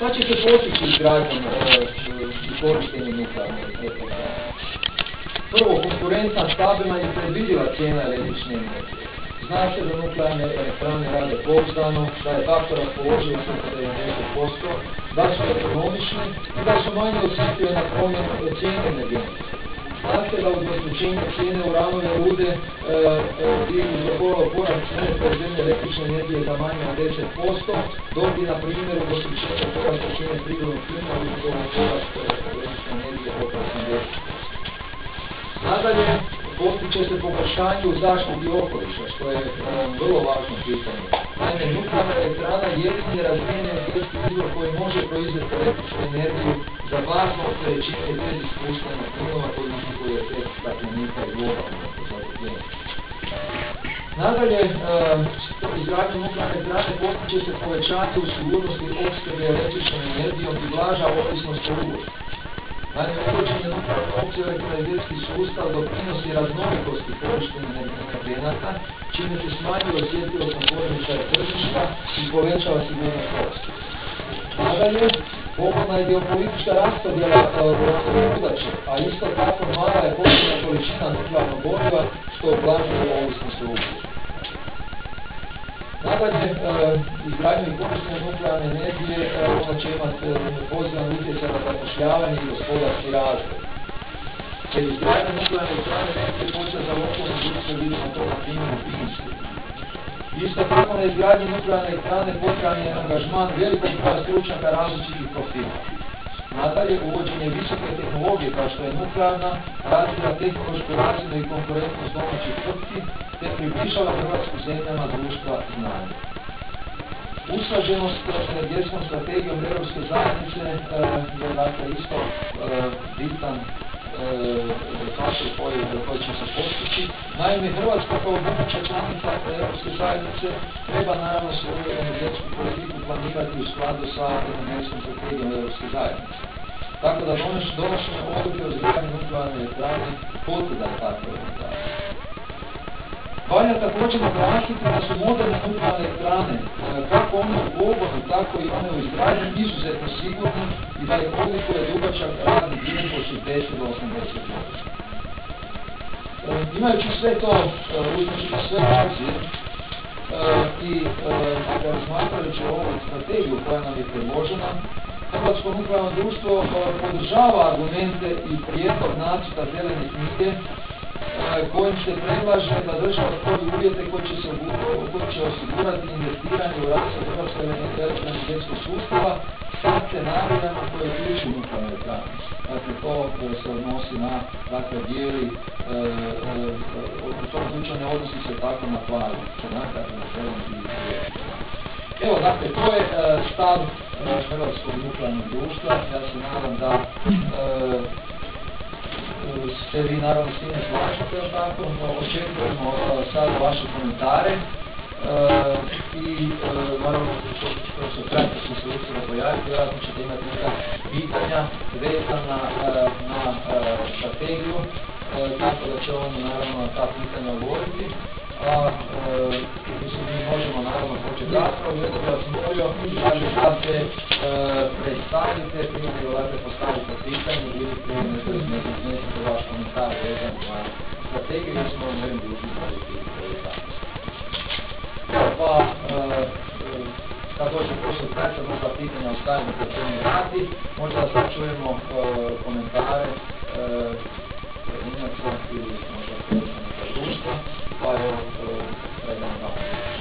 Šta će se postići izgradnjom i korištenjem nuklearne elektrane? Prvo, konkurentna, stabilna i predvidiva cijena električne energije. Zna se da nuklearne elektrane rade pouzdano, da je tako raspoloživo oko 90%, da su ekonomične i da su manje osjetljive na promjenu cijene energenata. Zna se da udvostručenje cijene uranove rude bi uzrokovalo porast cijene proizvodnje električne energije za manje od 10%, dok bi na primjer udvostručenje porasta cijene prirodnog plina uzrokovalo porast električne energije oko 80%. Nadalje, postiće se poboljšanje u zaštiti okoliša, što je vrlo važno pitanje. Naime, nuklearna elektrana je jedini razvijeni energetski izvor koji može proizvesti električnu energiju za bazno opterećenje bez ispuštanja plinova koji uzrokuje efekt staklenika i globalno zatopljenje. Nadalje, izgradnjom nuklearne elektrane postiće se povećanje u sigurnosti opskrbe električnom energijom i blaža ovisnost o uvozu. Naime, uvođenje nuklearne opcije u elektroenergetski sustav doprinosi raznolikosti korištenja energenata, čime se smanjuje osjetljivost na poremećaje tržišta i povećava sigurnost opskrbe. Nadalje, pogodna je geopolitička raspodjela uranove rudače, a isto tako mala je potrebna količina nuklearnog goriva, što ublažuje ovisnost o uvozu. Nadalje, izgradnju i korištenje nuklearne energije ona će imati pozitivan utjecaj na zapošljavanje i gospodarski razvoj. Jer izgradnja nuklearne elektrane energije počela za lokalnu industriju, vidimo to na primjeru Finske. Isto tako na izgradnji nuklearne elektrane potreban je angažman velikog broja stručnjaka različitih profila. Nadalje, uvođenje visoke tehnologije kao što je nuklearna razvija tehnološku razinu i konkurentnost domaćih tvrtki te približava Hrvatsku zemljama društva znanja. Usklađenost s energetskom strategijom Europske zajednice je dakle isto bitan faktor koji će se postići. Naime, Hrvatska kao buduća članica Europske zajednice treba naravno svoju energetsku politiku planirati u skladu sa energetskom strategijom Europske zajednice. Tako da donošenje odluke o izgradnji nuklearne elektrane potvrda je takve orijentacije. Valja također naglasiti da su moderne nuklearne elektrane, kako one u pogonu, tako i one u izgradnji, izuzetno sigurne i da ih odlikuje dugačak radni vijek od 60 do 80 godina. Imajući sve to, uzmeći sve u obzir i razmatrajući ovu strategiju koja nam je predložena, Hrvatsko nuklearno društvo podržava argumente i prijedlog nacrta zelene knjige kojim se predlaže da država stvori uvjete koji će osigurati investiranje u razvoj hrvatskog elektroenergetskog sustava sa scenarijama koje uključuju nuklearne elektrane. Dakle, to se odnosi na dijeli, u tom slučaju ne odnosi se tako na plavi scenarij, dakle na zeleni i zeleni. Evo, dakle, to je stav Hrvatskog nuklearnog društva. Ja se nadam da se vi naravno s time slažete, tako, očekujemo sad vaše komentare i naravno što kratko će se uskoro pojaviti, vjerojatno ćete imati neka pitanja vezana na strategiju, tako da će on naravno na ta pitanja odgovoriti. Mislim, mi možemo naravno početi raspravu, jer bih vas molio da se predstavite, prije nego dakle postavite pitanje ili prije nego iznesete vaš komentar vezan na strategiju, jer smo ovim dužni staviti zapisnik. Pa, kad dođe poslije kraća, možda pitanja ostavimo po čemu radi, možda sad čujemo komentare pojedinaca ili možda predstavnika društva, pa evo, predam vam.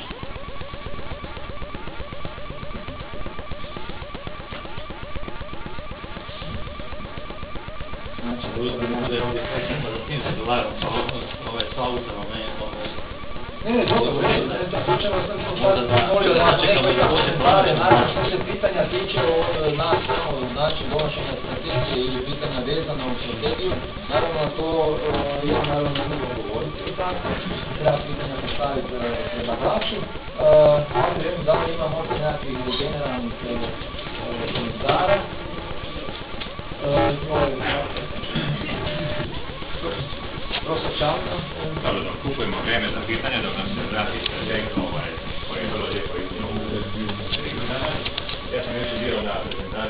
Znači, možda je ovdje predsjedno da s tim se dovaram sa autorom, ne je to možda. Ne, dobro, slučajno sam molio da neko ima komentare, naravno što se pitanja tiče nas samo, znači donošenja strategije ili pitanja vezana u strategiju, naravno to ja naravno ne mogu govoriti o tako, treba pitanja postaviti predlagaču, ali da li ima možda nekakvih generalnih komentara. Profesor Čalka. Dobro, dok kupujemo vrijeme za pitanje, dok nam se vrati strategija koji je vrlo lijepo iznio u 3 dana. Ja sam još bio na prezentaciji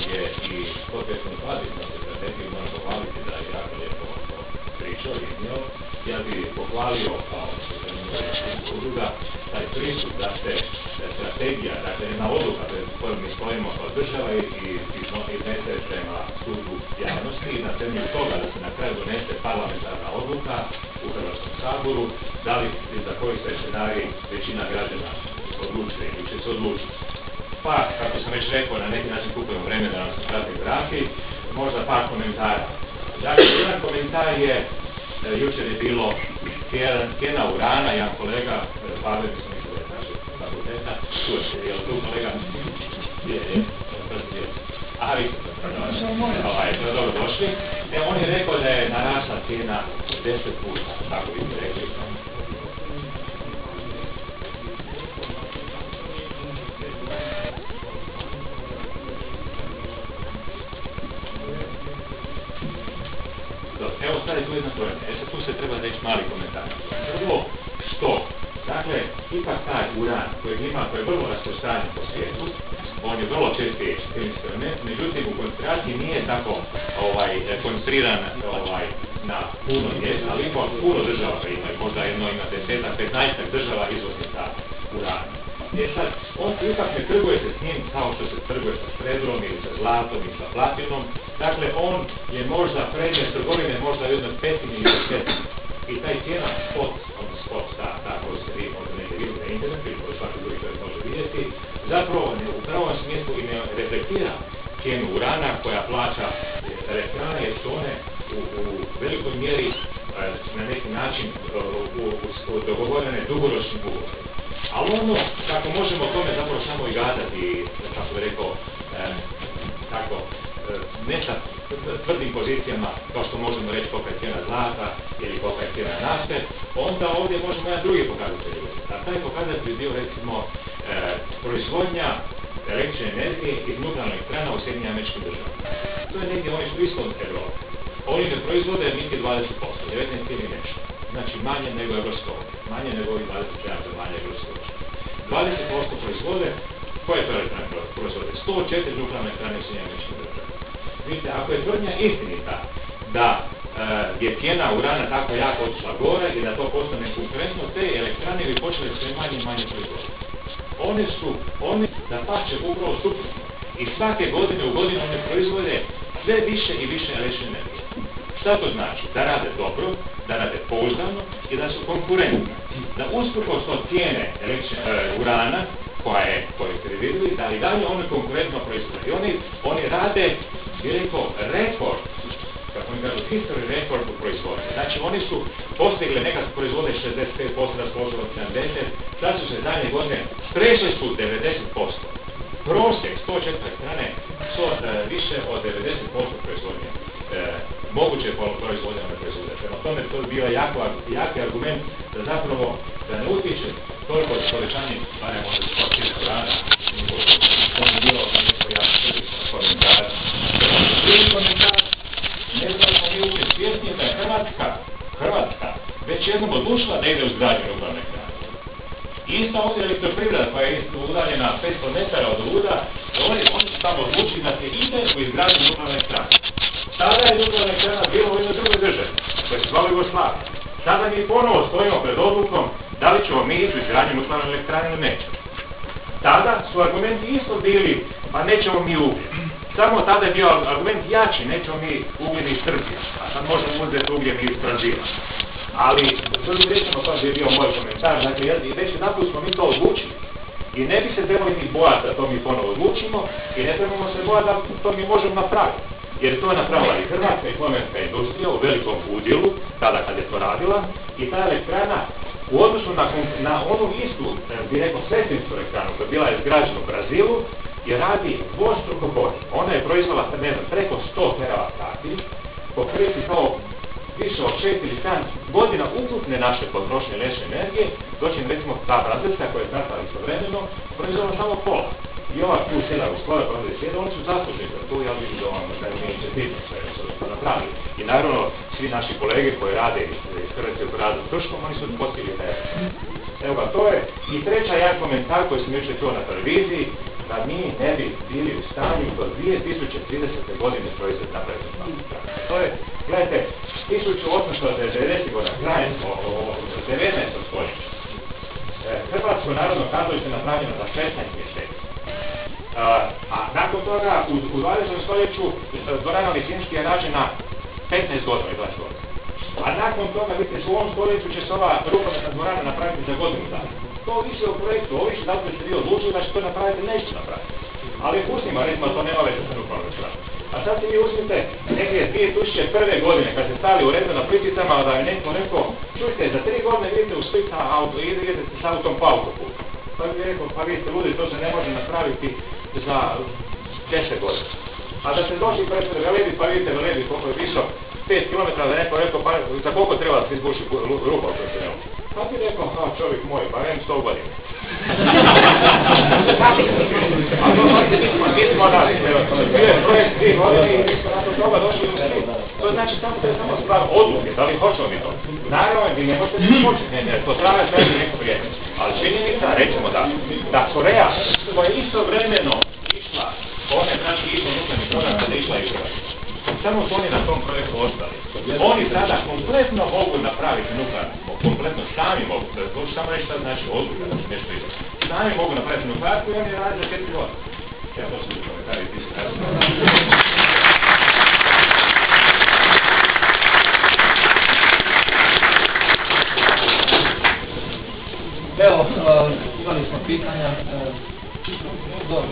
je i potpredsjednik Vlade iznosio strategiju, moram pohvaliti da je jako lijepo pričao i iznio. Ja bih pohvalio kao udruga taj pristup da se strategija, dakle jedna odluka pred kojom mi stojimo kao država i iznese prema sudu javnosti i na temelju toga da se na kraju donese parlamentarna odluka u Hrvatskom saboru, da li za koji se scenarij većina građana odlučuje ili će se odlučiti. Pa, kako sam već rekao, na neki način kupujemo vreme da nam se prati vrati, možda par komentara. Dakle, jedan komentar je, jučer je bilo cijena urana, jedan kolega, Pavel, mislim da je naše fakulteta, čujete, je li tu kolega? Aha, vi ste dobro došli. On je rekao da je narasla cijena 10 puta, tako vi ste rekli. Evo sad je tu jedna tvrdnja, sad tu se treba reći mali komentar. Prvo, što? Dakle, ipak taj uran kojeg ima, koji je vrlo rasprostranjen po svijetu, on je vrlo česti kemijski element, međutim u koncentraciji nije tako koncentriran na puno mjesta, ali ipak puno država ga imaju, možda ima 10-15 država izvoznica urana. Sad, on ipak ne trguje se s njim kao što se trguje sa srebrom ili sa zlatom ili sa platinom. Dakle, on je možda predmet trgovine možda u jednoj petini ili desetini. I taj cijena spot, ta koju ste vi možda negdje vidjeli na internetu ili koju svaki drugi čovjek može vidjeti, zapravo u pravom smislu i ne reflektira cijenu urana koja plaća elektrana, jer su one u velikoj mjeri na neki način dogovorene dugoročnim ugovorima. Ali ono, kako možemo tome zapravo samo i gadati, kako bi rekao, ne sa tvrdim pozicijama, kao što možemo reći kolika je cijena zlata ili kolika je cijena nafte, onda ovdje možemo jedan drugi pokazatelj. A taj pokazatelj je bio, recimo, proizvodnja električne energije iz nuklearnih elektrana u Sjedinjenim Američkim Državama. To je negdje, oni su isto od Evrope. Oni ne proizvode niti 20%, 19 ili nešto. Znači manje nego Evropska unija, manje nego ovih 27 zemalja Evropske unije. 20% proizvode, koje to elektrane proizvode? 104 nuklearne elektrane u Sjedinjenim Američkim Državama. Vidite, ako je tvrdnja istinita da je cijena urana tako jako otišla gore i da to postane konkurentno, te elektrane bi počele sve manje i manje proizvoditi. One da pače upravo suprotno. I svake godine u godinu one proizvode sve više i više električne energije. Šta to znači? Da rade dobro, da rade pouzdano i da su konkurentni. Da usprkos od cijene urana, koje ste vidjeli, da i dalje one konkurentno proizvode. I oni rade, bi rekao, rekord, kako oni kažu, history rekord u proizvodnji. Znači oni su postigli, nekad su proizvode 65%, raspoložilo 70%, sad su se zadnje godine prešli su 90%. Prosjek 104 strane su više od 90% proizvodnje. Moguće proizvodnje one proizvode. Prema tome to je bio jaki argument da zapravo da ne utječe toliko od povećanje, barem onda se kao cijena urana, to je bilo nešto jako sredično komentar. Drugi komentar, ne znam smo mi uopće svjesni da je Hrvatska već jednom odlučila da ide u izgradnju nuklearne elektrane. Ista ovdje elektroprivreda koja je udaljena 500 metara od luda, oni su tamo odlučili da se ide u izgradnju nuklearne elektrane. Tada je nuklearna elektrana bila u jednoj drugoj državi, koja se zvala Jugoslavija. Sada mi ponovo stojimo pred odlukom da li ćemo mi ići u izgradnju nuklearne elektrane ili nećemo. Tada su argumenti isto bili, pa nećemo mi ugljen. Samo tada je bio argument jači, nećemo mi ugljen iz Srbije, a sad možemo uzeti ugljen iz Brazila. Ali, drugim rečima, to je bio moj komentar, dakle, već jedanput smo mi to odlučili. I ne bi se trebali ni bojati da to mi ponovo odlučimo i ne trebamo se bojati da to mi možemo napraviti. Jer to je napravila i hrvatska i slovenska industrija u velikom udjelu, tada kad je to radila, i ta elektrana u odnosu na onu istu, bi rekao, sestrinsku elektranu koja je bila izgrađena u Brazilu, je radi dvostruko bolje. Ona je proizvela, ne znam, preko 100 terawatt-sati, pokriti kao više od 6 ili 7 godina ukupne naše potrošnje električne energije, doći recimo ta brazilska koja je startala istovremeno, proizvela samo pola. I ova tu sjeda u Slovenu, ovdje sjeda, oni su zaslužni za to, ja vidim da ono da je inicijativno sve što su to napravili. I naravno, svi naši kolege koji rade iz Hrvatske koji rade u Krškom, oni su postigli taj. Evo ga, to je. I treća jedan komentar koji sam jučer čuo na televiziji, da mi ne bi bili u stanju do 2030. godine proizvod napraviti nuklearnu elektranu. To je, gledajte, 1890. godina, krajem 19. stoljeća, Hrvatsko narodno kazalište napravljeno za 16 mjeseci. A nakon toga u 20. stoljeću dvorana Lisinski je rađena 15 godina i 20 godina. A nakon toga, vidite, u ovom stoljeću će se ova rukometna dvorana napraviti za godinu dana. To ovisi o projektu, ovisi da li ste vi odlučili da će to napraviti, nećete napraviti. Ali pustimo, recimo, to nema veze sa nuklearnom elektranom. A sad si vi uzmite negdje 2001. godine, kad ste stali u redu na Plitvicama, da je neko rekao, čujte, za 3 godine idete u Split idete s autom po autoputu. Pa bi rekao, pa vi ste ludi, to se ne može napraviti za 10 godina. A da ste došli pred Velebit, pa vidite Velebit koliko je visok, 5 km, da je neko rekao, pa za koliko treba da se izbuši rupa u tunelu? Pa bi rekao, čovjek moj, pa vem 100 godina. A to mi smo dali, bio je projekt 3 godine i mi smo nakon toga došli u Split. To znači to je samo stvar odluke, da li hoćemo mi to. Naravno, vi ne možete biti početi, to treba znači neko vrijeme. Ali činjenica, recimo da Koreja, koja je istovremeno išla, ona je znači išla nuklearni program kada je išla i Hrvatska. Samo su oni na tom projektu ostali. Oni sada kompletno mogu napraviti nuklearnu, kompletno sami mogu, to ću samo reći šta znači odluka, da će nešto izgleda. Sami mogu napraviti nuklearku i oni je radi za 4 godine. Ja to su komentari, ti se kažu. Evo, imali smo pitanja. Dobro.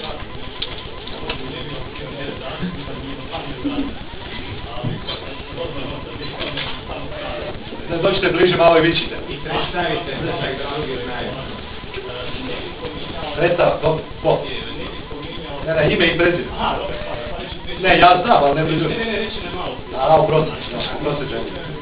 Dođite bliže malo i vičite. Predstavite se čak da drugi znaju. Predstav, dobro, ko? Ne, ime i prezime. Ne, ja znam, ali ne blizu. Oprostite.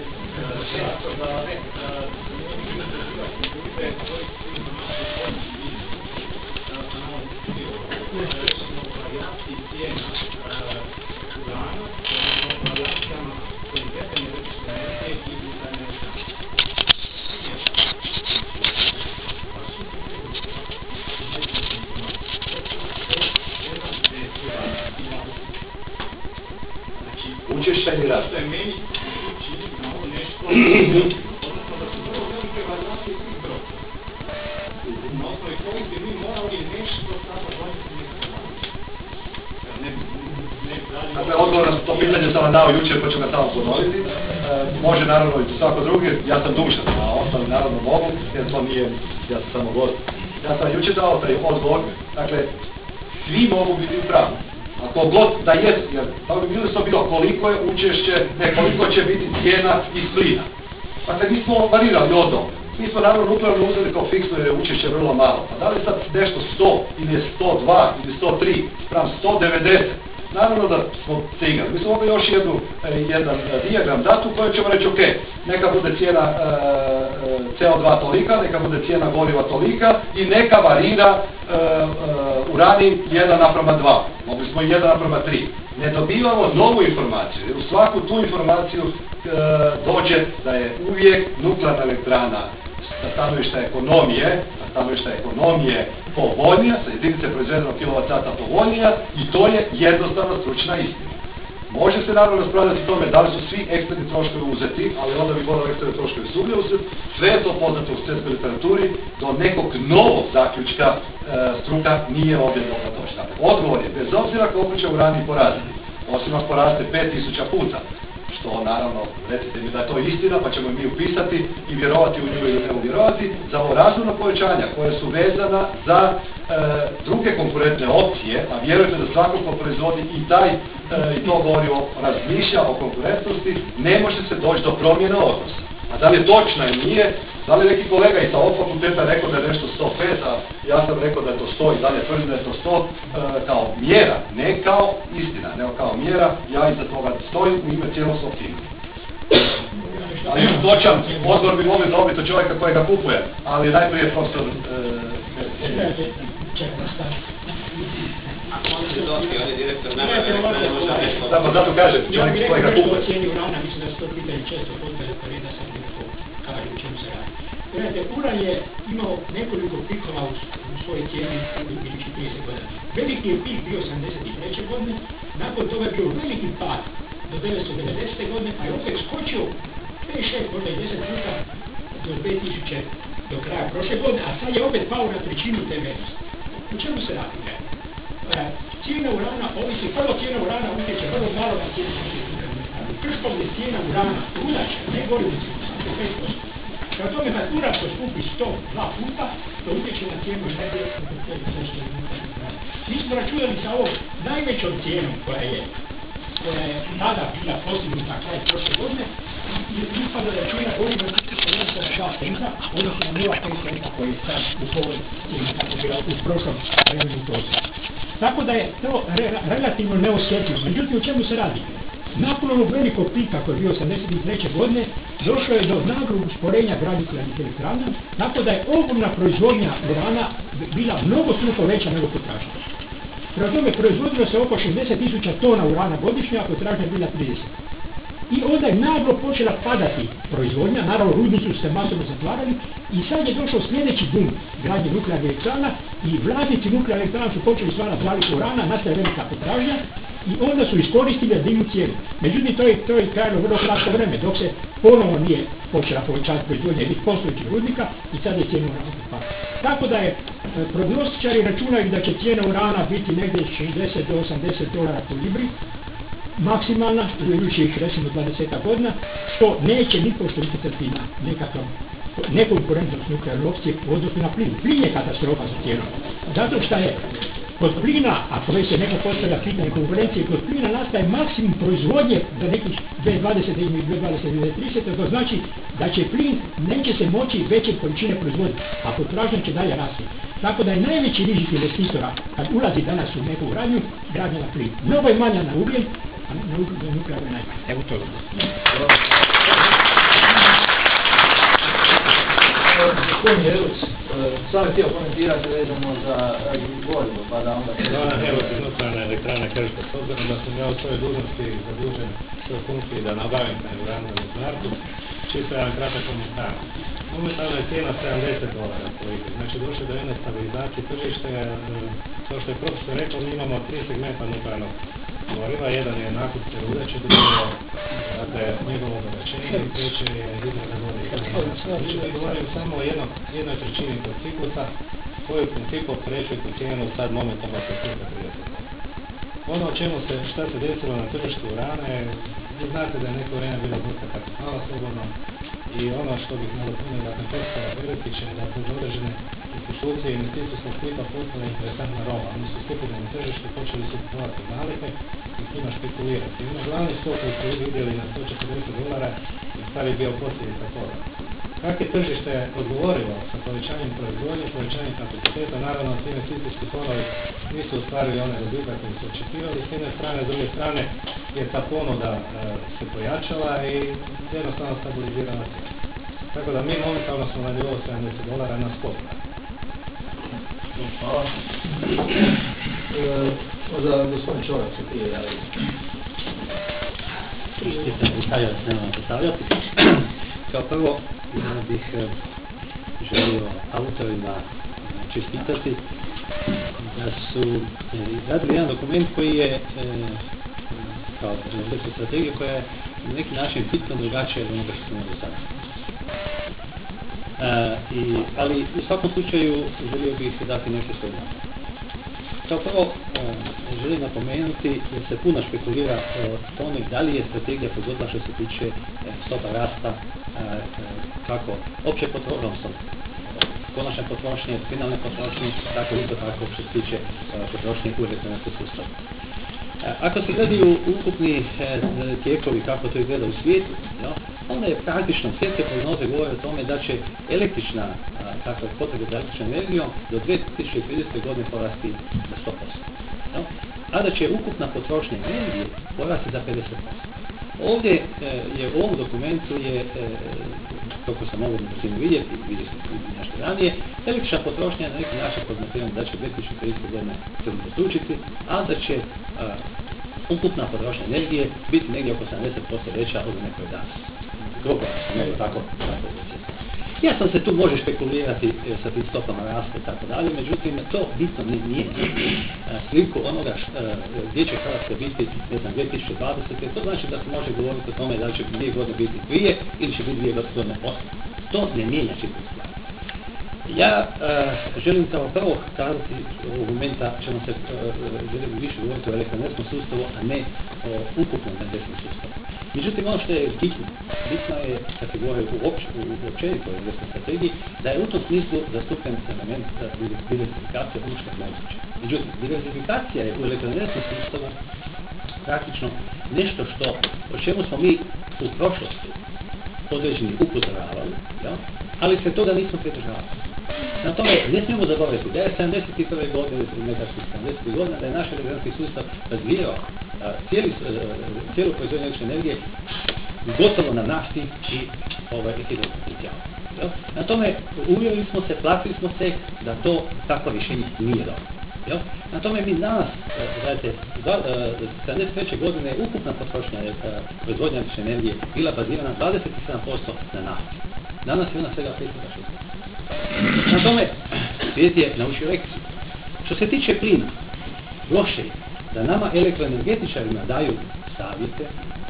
Učešća ili rad? Dakle, odgovor na to pitanje sam vam dao jučer, pa ću ga samo ponoviti. Može naravno i svako drugi, ja sam dužan, a ostali naravno mogu, jer to nije, ja sam samo gost. Ja sam jučer dao taj odgovor, dakle, svi mogu biti u pravu. Ako god da jesu, jer bilo to bilo koliko je učešće, ne koliko će biti cijena iz plina. Dakle, mi smo varirali od toga. Mi smo naravno nuklearno uzeli kao fiksno jer je učešće vrlo malo. A da li sad nešto 100 ili je 102 ili 103 sprem 190? Naravno da smo se igrali. Mi smo mogli još jedan dijagram dati u kojem ćemo reći ok, neka bude cijena CO2 tolika, neka bude cijena goriva tolika i neka varira uranin 1:2. Mogli smo i 1:3. Ne dobivamo novu informaciju, jer u svaku tu informaciju dođe da je uvijek nuklearna elektrana sa stanovišta ekonomije povoljnija, sa jedinice proizvedenog kWh povoljnija i to je jednostavna stručna istina. Može se naravno raspravljati o tome da li su svi eksterni troškovi uzeti, ali onda bi morali eksterni troškovi svugdje uzeti. Sve je to poznato u svjetskoj literaturi, do nekog novog zaključka struka nije ovdje mogla doći. Dakle, odgovor je, bez obzira koliko će urani porasti, osim ako poraste 5000 puta, što naravno, recite mi da je to istina, pa ćemo mi upisati i vjerovati u nju ili ne vjerovati, za ovo razumno povećanja koje su vezana za druge konkurentne opcije, a vjerujte da svako ko proizvodi i to gorivo razmišlja o konkurentnosti, ne može se doći do promjena odnosa. A da li je točno ili nije, da li neki kolega i sa ovog fakulteta rekao da je nešto 105, a ja sam rekao da je to 100 i dalje tvrdim da je to 100 kao mjera, ne kao istina, nego kao mjera, ja iza toga stojim u ime cijelog svog tima. Ali točan odgovor bi mogli dobiti od čovjeka kojega kupuje, ali najprije profesor... Da, pa zato kažem, čovjek kojega kupuje. Cijeni urana, mislim da se to pitanje često postavlja, da sam nekako kažem u čemu se radi. Gledajte, uran je imao nekoliko pikova u svojoj cijeni u idućih 30 godina. Veliki je pik bio 83. godine, nakon toga je bio veliki pad do 1990. godine, pa je opet skočio 5, 6, možda i 10 puta do 2000 do kraja prošle godine, a sad je opet pao na trećinu te vrednosti. U čemu se radi? Cijena urana ovisi, prvo cijena urana utječe vrlo malo na cijenu u Krškom je cijena urana rudača, ne gorivnici, samo 5%. Kada tome kad uran poskupi 102 puta, to utječe na cijenu energije oko 5%. Mi smo računali sa ovom najvećom cijenom koja je tada bila postignuta kraj prošle godine, i ispada da cijena goriva je 2 centa, odnosno 0,5 centa koji je sad u ovoj cijeni kako bila u prošlom vremenu prosjeku. Tako da je to relativno neosjetljivo. Međutim, o čemu se radi? Nakon ovog velikog pika koji je bio 1983. godine, došlo je do naglog usporenja gradnje nuklearnih elektrana, tako da je ogromna proizvodnja urana bila mnogo struko veća nego potražnja. Prema tome, proizvodilo se oko 60.000 tona urana godišnje, a potražnja je bila 30. I onda je naglo počela padati proizvodnja, naravno rudnicu su se masovno zatvarali i sad je došao sljedeći bum gradnje nuklearnih elektrana i vlasnici nuklearnih elektrana su počeli stvarati zalihe urana, nastaje velika potražnja i onda su iskoristili da dignu cijenu. Međutim, to je trajalo vrlo kratko vreme dok se ponovo nije počela povećati proizvodnja jednih postojećih rudnika i sad je cijena urana pala. Tako da je prognostičari računaju da će cijena urana biti negdje 60 do 80 dolara po libri, maksimalna u idućih recimo 20 godina, što neće nipošto utjecati na nekakav nekonkurentnost nuklearne opcije u odnosu na plin. Plin je katastrofa za cijenu. Zato što je kod plina, ako već se neko postavlja pitanje konkurencije, kod plina nastaje maksimum proizvodnje za nekih 2020 ili 2030, to znači da će plin neće se moći veće količine proizvoditi, a potražnja će dalje rasti. Tako da je najveći rizik investitora kad ulazi danas u neku gradnju, gradnja na plin. Mnogo je manja na ugljen, a na nuklearno je najmanje. Evo to. Gospodin Jeruc, sam je htio komentirati vezano za gorivo, pa da onda... Evo se nuklearna elektrana Krško, s obzirom da sam ja u svojoj dužnosti zadužen svoj funkciji da nabavim uranu nuklearku, čisto jedan kratak komentar. Momentalna je cijena $70 po litri, znači došlo do jedne stabilizacije tržište, kao što je profesor rekao, mi imamo 3 segmenta nuklearnog goriva, jedan je nakup rudače, drugo dakle njegovo zagačenje i treće je izrada goriva. Znači mi govorimo samo o jednoj trećini tog ciklusa koji u principu opterećuje tu cijenu sad momentalno oko 30%. Ono o čemu šta se desilo na tržištu urana je, vi znate da je neko vrijeme bilo dosta kapitala slobodno i ono što bih nadopunio da konteksta električne, da kroz određene institucije investicijskog tipa postala interesantna roba. Oni su stupili na tržište, počeli su kupovati zalihe i s njima špekulirati. I glavni skok koji ste vidjeli na $140 je stvari bio posljedica toga. Kako je tržište odgovorilo sa povećanjem proizvodnje, povećanjem kapaciteta, naravno ti investicijski fonovi nisu ostvarili one dobitak koji su očekivali s jedne strane, s druge strane je ta ponuda se pojačala i jednostavno stabilizirala cijena. Tako da mi momentalno smo na nivou $70 na spot. Hvala. Možda gospodin Čorak se prije javili. Nisam postavljati, nemam postavljati. Kao prvo bih želio autorima čestitati da su izradili jedan dokument koji je kao energetsku strategiju koja je na neki način bitno drugačija od onoga što smo imali do sada. Ali u svakom slučaju želio bih dati neke svoje napade. Kao prvo želim napomenuti da se puno špekulira o tome da li je strategija pogodila što se tiče stopa rasta kako opće potrošnje, konačne potrošnje, finalne potrošnje, tako isto tako što se tiče potrošnje u elektroenergetskom sustavu. Ako se gledaju ukupni tijekovi kako to izgleda u svijetu, onda je praktično svjetske prognoze govore o tome da će električna potreba za električnom energijom do 2030. godine porasti za 100%. A da će ukupna potrošnja energije porasti za 50%. Ovdje je u ovom dokumentu kako sam mogu vidjeti nešto ranije, električna potrošnja je na neki način prognostiran da će 2030. godine se udvostručiti, a da će ukupna potrošnja energije biti negdje oko 70% veća od nekoj danas. Grubo, tako Jasno se tu može špekulirati sa tim stopama rasta i tako dalje, međutim to bitno ne mijenja sliku onoga gdje će Hrvatska biti, ne znam, 2020. To znači da se može govoriti o tome da li će 2 godine biti prije ili će biti 2 godine poslije. To ne mijenja čitavu stvar. Ja želim kao prvo kazati ovog momenta ćemo se želim više govoriti o elektroenergetskom sustavu, a ne o ukupnom energetskom sustavu. Međutim, ono što je bitno je, kad se govori u općenitoj energetskoj strategiji, da je u tom smislu zastupljen element diversifikacije ono što je moguće. Međutim, diversifikacija je u elektroenergetskom sustavu praktično nešto o čemu smo mi u prošlosti određeni upozoravali, ali se toga nismo pridržavali. Na tome ne smijemo zaboraviti da je 71. godine, nekakvih 70. godina, da je naš energetski sustav razvijao cijelu proizvodnju električne energije gotovo na nafti i hidropotencijalu. Na tome uvjerili smo se, platili smo ceh da to takvo rješenje nije dobro. Na tome mi danas, gledajte, 73. godine ukupna potrošnja proizvodnja električne energije bila bazirana 27% na nafti. Danas je ona svega 560. Na tome svijet je naučio lekciju. Što se tiče plina, loše je da nama elektroenergetičarima daju savjete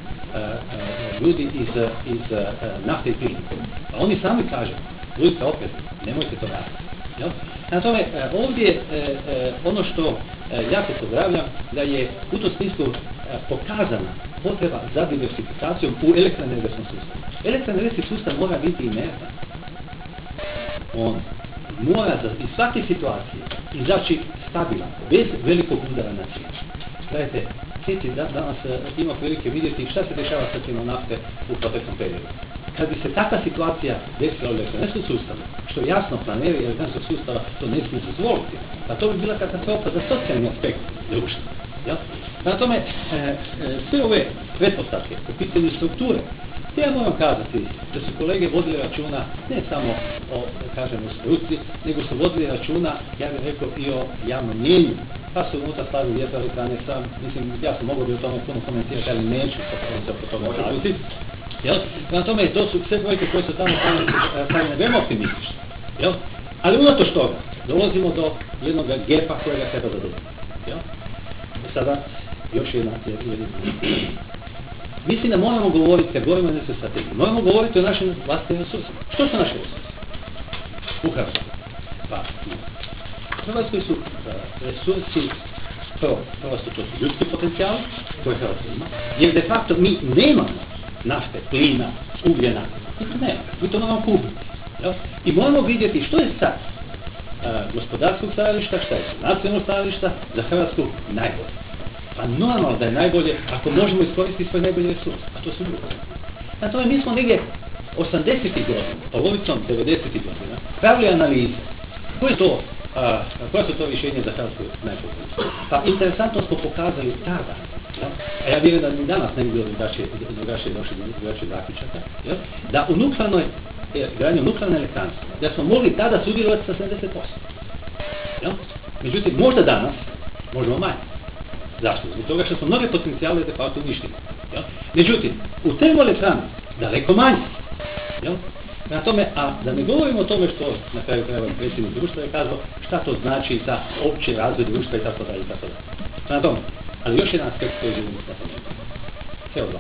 ljudi iz nafte i plina. A oni sami kažu, budite oprezni, nemojte to raditi. Na tome, ovdje ono što jako pozdravljam, da je u tom smislu pokazana potreba za diversifikacijom u elektroenergetskom sustavu. Elektroenergetski sustav mora biti inertan. On mora iz svake situacije izaći stabilan, bez velikog udara na cijenu. Gledajte, svijet danas ima prilike vidjeti šta se dešava sa cijenom nafte u proteklom periodu. Kad bi se takva situacija desila u elektroenergetskom sustavu, što jasno planeri elektroenergetskog sustava to ne smije dozvoliti, a to bi bila katastrofa za socijalni aspekt društva. Na tome, sve ove pretpostavke u pitanju strukture, ja moram kazati da su kolege vodili računa ne samo o, kažem, o struci, nego su vodili računa, ja bih rekao, i o javnom mjenju. Pa su unutra stavili vjetroelektrane sam, mislim, ja sam mogao bi o tome puno komentirati, ali neću se oko toga baviti. Na tome, to su sve brojke koje su tamo stavljene veoma optimistične. Ali unatoč toga, dolazimo do jednog gepa kojega treba zadovoljiti. Sada, još jedna. Mislim da moramo govoriti, kad govorimo o nekoj strategiji, moramo govoriti o našim vlastitim resursima. Što su naši resursi? U Hrvatskoj. Pa, u Hrvatskoj su resursi, prvo su to ljudski potencijal, koje Hrvatska ima, jer de facto mi nemamo nafte, plina, ugljena, mi to moramo kupiti. I moramo vidjeti što je sad gospodarskog stajališta, šta je sa nacionalnog stajališta za Hrvatsku najbolje. Pa normalno da je najbolje ako možemo iskoristiti svoj najbolji resurs, a to su ljudi. Na tome mi smo negdje 80. godina, polovicom 90. godina, pravili analize. Koja su to rješenja za Hrvatsku najbolje? Pa interesantno smo pokazali tada, a ja vjerujem da ni danas ne bi bilo drugačije došli do drugačije zaključaka, da u nuklearnoj gradnju nuklearne elektrane, da smo mogli tada sudjelovati sa 70%. Međutim, možda danas možemo manje. Zašto? Zbog toga što smo mnoge potencijale de facto uništili. Međutim, u termoelektrani daleko manje. Na tome, a da ne govorimo o tome što na kraju krajeva predsjednik društva je kazao šta to znači za opći razvoj društva i tako dalje. Na tome, ali još jedan aspekt koji želim napomenuti. CO2.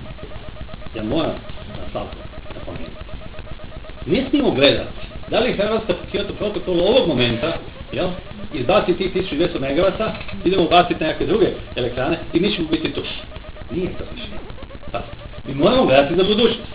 Ja moram na Slavko napomenuti. Ne smijemo gledati da li Hrvatska po Kyoto protokolu ovog momenta izbaci tih 1200 MW, idemo baciti nekakve druge elektrane i mi ćemo biti tu. Nije to rješenje. Mi moramo gledati za budućnost.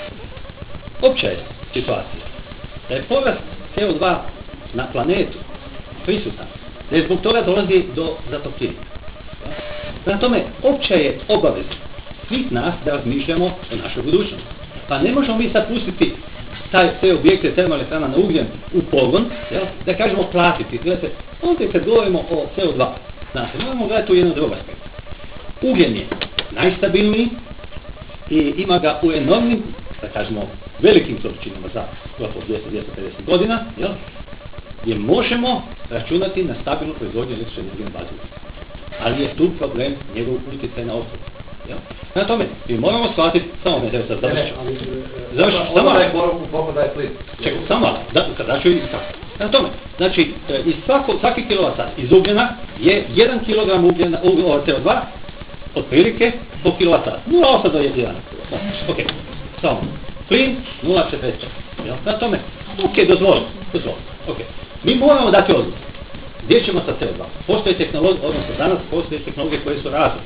Opća je situacija da je porast CO2 na planetu prisutan, da je zbog toga dolazi do zatopljenja. Prema tome, opća je obaveza svih nas da razmišljamo o našoj budućnosti. Pa ne možemo mi sad pustiti te objekte termoelektrana na ugljen u pogon, da kažemo platiti. Gledajte, ovdje kad govorimo o CO2, znate, moramo gledati u jednom drugom aspektu. Ugljen je najstabilniji i ima ga u enormnim, da kažemo, velikim količinama za gotovo 200-250 godina, gdje možemo računati na stabilnu proizvodnju električne energije na bazi. Ali je tu problem njegov utjecaj na okoliš. Jel? Prema tome, mi moramo shvatiti, samo ne, sad završit ću. Završit ću, samo koliko daje plin. Čekaj, samo malo, da ću i tako. Prema tome, znači, iz svaki kilovat iz ugljena je 1 kg ugljena, CO2, otprilike po kilovat sat. 0,8 do 1. Ok, samo. Plin 0,45. Prema tome, ok, dozvoli. Ok. Mi moramo dati odluku. Gdje ćemo sa CO2? Postoje tehnologije, odnosno danas postoje tehnologije koje su razne,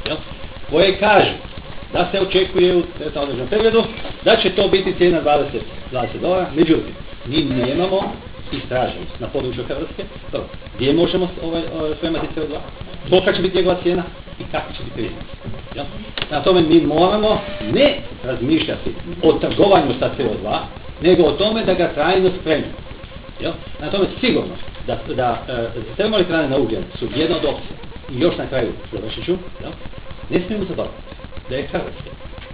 koje kažu da se očekuje u određenom periodu da će to biti cijena $20. Međutim, mi nemamo istraženo na području Hrvatske gdje možemo spremati CO2, kolika će biti njegova cijena i kako će biti prijednost. Na tome mi moramo ne razmišljati o trgovanju sa CO2, nego o tome da ga trajno spremimo. Na tome sigurno da termoelektrane na ugljen su jedna od opcija. I još na kraju završit ću, ne smijemo zaboraviti da je Hrvatska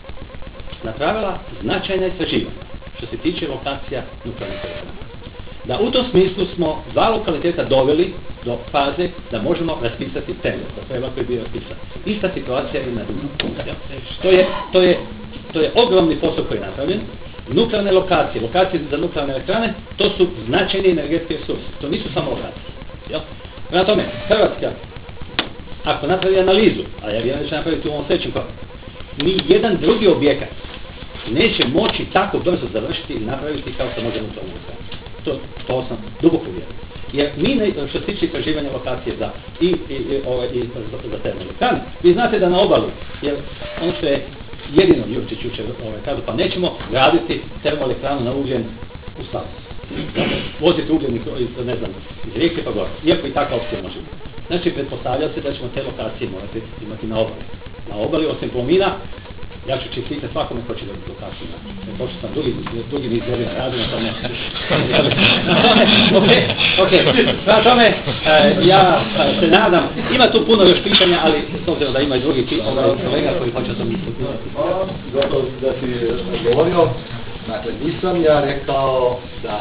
napravila značajna istraživanja što se tiče lokacija nuklearnih elektrana. Da u tom smislu smo 2 lokaliteta doveli do faze da možemo raspisati tender, da treba koji je bio raspisan. Ista situacija je na drugom. To je ogromni posao koji je napravljen. Nuklearne lokacije za nuklearne elektrane, to su značajni energetski resursi. To nisu samo lokacije. Prema tome, Hrvatska, ako napravi analizu, a ja vjerujem da će napraviti u ovom sljedećem koraku, ni jedan drugi objekat neće moći tako brzo završiti i napraviti kao što može nuklearna elektrana. To sam duboko vjerujem. Jer mi, što se tiče istraživanja lokacije za termoelektrane, vi znate da na obali, jer ono što je jedino Jurčić jučer kažu, pa nećemo graditi termoelektranu na ugljen u Slavoniji. Voziti ugljen iz rijeke pa gore, iako i takva opcija može biti. Znači, pretpostavlja se da ćemo te lokacije morati imati na obali. Na obali, osim Plomina, ja ću čestitati svakome ko će dobiti lokaciju. Pošto sam drugi niz godina radio na tome. Na tome, ja se nadam, ima tu puno još pitanja, ali s obzirom da ima i drugi kolega koji hoće to misliti. Zato da si govorio, dakle, nisam ja rekao da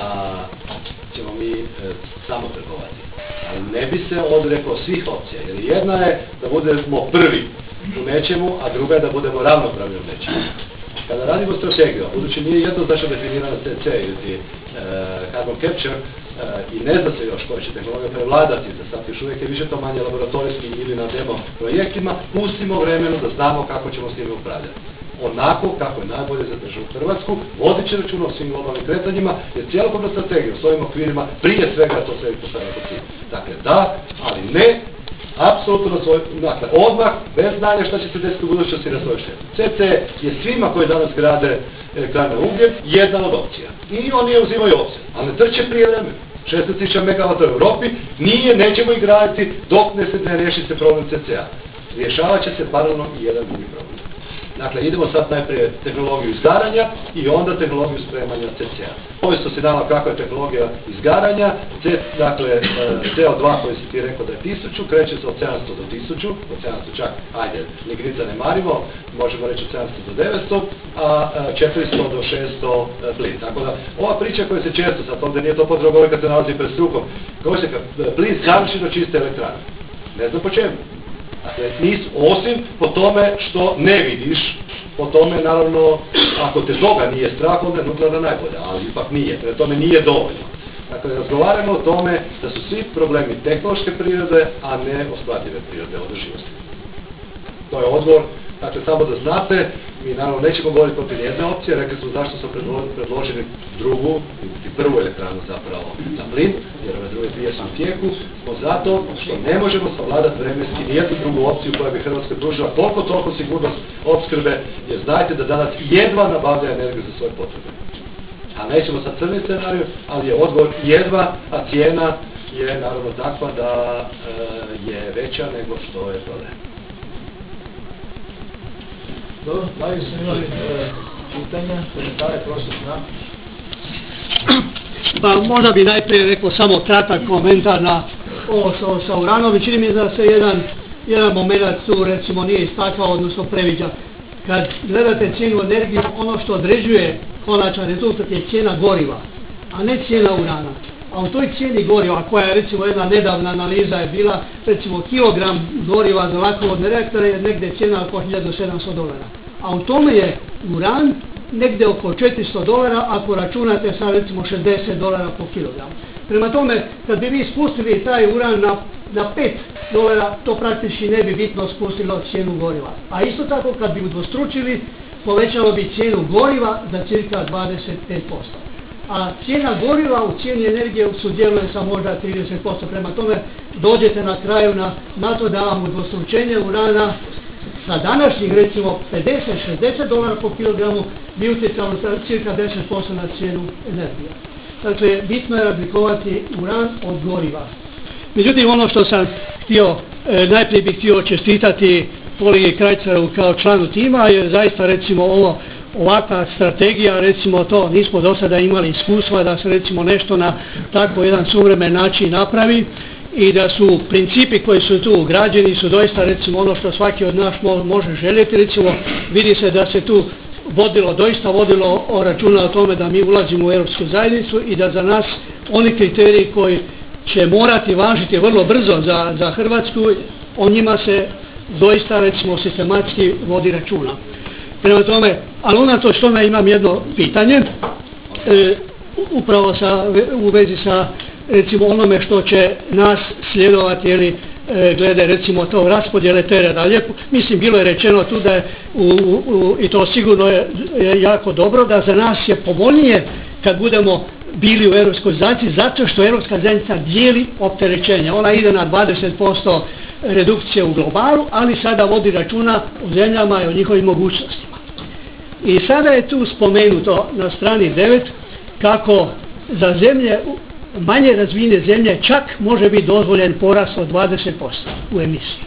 ćemo mi samo trgovati. Ali ne bi se odrekao svih opcija, jer jedna je da budemo prvi u nečemu, a druga je da budemo ravnopravni u nečemu. Kada radimo strategiju, budući nije jednoznačno definirana CC ili carbon capture i ne zna se još koja će tehnologija prevladati, za sad još uvijek je više to manje laboratorijski ili na demo projektima, pustimo vremenu da znamo kako ćemo s njima upravljati. Onako kako je najbolje za državu Hrvatsku, vodit će računa o svim globalnim kretanjima, jer cjelokupna strategija u svojim okvirima prije svega to sve postavlja po cilju. Dakle, da, ali ne, apsolutno na svoj, dakle, odmah, bez znanja šta će se desiti u budućnosti na svoj štetu. CC je svima koji danas grade elektrane na ugljen jedna od opcija. I oni je uzimaju opciju, ali ne trče prije vremena. 16.000 MW u Europi, nećemo ih graditi dok ne riješi se problem CC-a. Rješavat će se paralelno i jedan drugi problem. Dakle, idemo sad najprije tehnologiju izgaranja i onda tehnologiju spremanja CC-a. Ovisno si dala kakva je tehnologija izgaranja, dakle, CO2 koji si ti rekao da je 1000, kreće se od 700 do 1000, od 700 čak, ajde, ligrica ne marimo, možemo reći od 700 do 900, a 400 do 600 plin. Tako da, ova priča koja se često, sad ovdje nije to podrogovi kad se nalazi pred strukom, koji se plin savršeno čiste elektrane. Ne znam po čemu. Dakle, osim po tome što ne vidiš, po tome naravno, ako te toga nije strah, onda je nuklearna najbolja, ali ipak nije, jer tome nije dovoljno. Dakle, razgovaramo o tome da su svi problemi tehnološke prirode, a ne ostvarive prirode održivosti. To je odgovor. Dakle, samo da znate, mi naravno nećemo govoriti protiv jedne opcije, rekli smo zašto smo predložili drugu, prvu elektranu zapravo na plin, jer ove druge dvije su u tijeku, smo zato što ne možemo savladati vremenski nijednu drugu opciju koja bi Hrvatskoj pružila toliko sigurnost opskrbe, jer znajte da danas jedva nabavlja energiju za svoje potrebe. A nećemo sa crni scenariju, ali je odgovor jedva, a cijena je naravno takva da je veća nego što je prodaja. Dobro, da li smo imali pitanja, komentare, prošli na? Pa možda bi najprije rekao samo kratak komentar na ovo sa Uranovi. Čini mi da se jedan moment tu recimo nije istakao, odnosno previđa. Kad gledate cijenu energiju, ono što određuje konačan rezultat je cijena goriva, a ne cijena urana. a u toj cijeni goriva, koja je recimo jedna nedavna analiza je bila, recimo kilogram goriva za lakovodne reaktore je negdje cijena oko $1.700, a u tome je uran negdje oko $400 ako računate sa recimo $60 po kilogramu. Prema tome, kad bi vi spustili taj uran na $5, to praktički ne bi bitno spustilo cijenu goriva. A isto tako, kad bi udvostručili, povećalo bi cijenu goriva za cirka 25%. A cijena goriva u cijeni energije sudjeluje sa možda 30%. Prema tome, dođete na kraju na to da vam udvostručenje urana sa današnjih recimo $50-60 po kilogramu bi utjecalo cirka 10% na cijenu energije. Dakle, bitno je razlikovati uran od goriva. Međutim, ono što sam htio, najprije bih htio čestitati kolegi Krajcaru kao članu tima, jer zaista recimo ovakva strategija, recimo to nismo do sada imali iskustva da se recimo nešto na tako jedan suvremen način napravi i da su principi koji su tu ugrađeni su doista recimo ono što svaki od nas može željeti. Recimo vidi se da se tu doista vodilo računa o tome da mi ulazimo u Europsku zajednicu i da za nas oni kriteriji koji će morati važiti vrlo brzo za Hrvatsku, o njima se doista recimo sistematski vodi računa. Prema tome, ali unatoč tome imam jedno pitanje, upravo u vezi sa recimo onome što će nas slijedovati ili glede recimo to raspodjele terena. Lijepo, mislim, bilo je rečeno tu da je i to sigurno je jako dobro, da za nas je povoljnije kad budemo bili u Europskoj zajednici, zato što Europska zajednica dijeli opterećenje. Ona ide na 20% redukcije u globalu, ali sada vodi računa o zemljama i o njihovim mogućnostima. I sada je tu spomenuto na strani 9 kako za zemlje, manje razvijene zemlje, čak može biti dozvoljen porast od 20% u emisiji.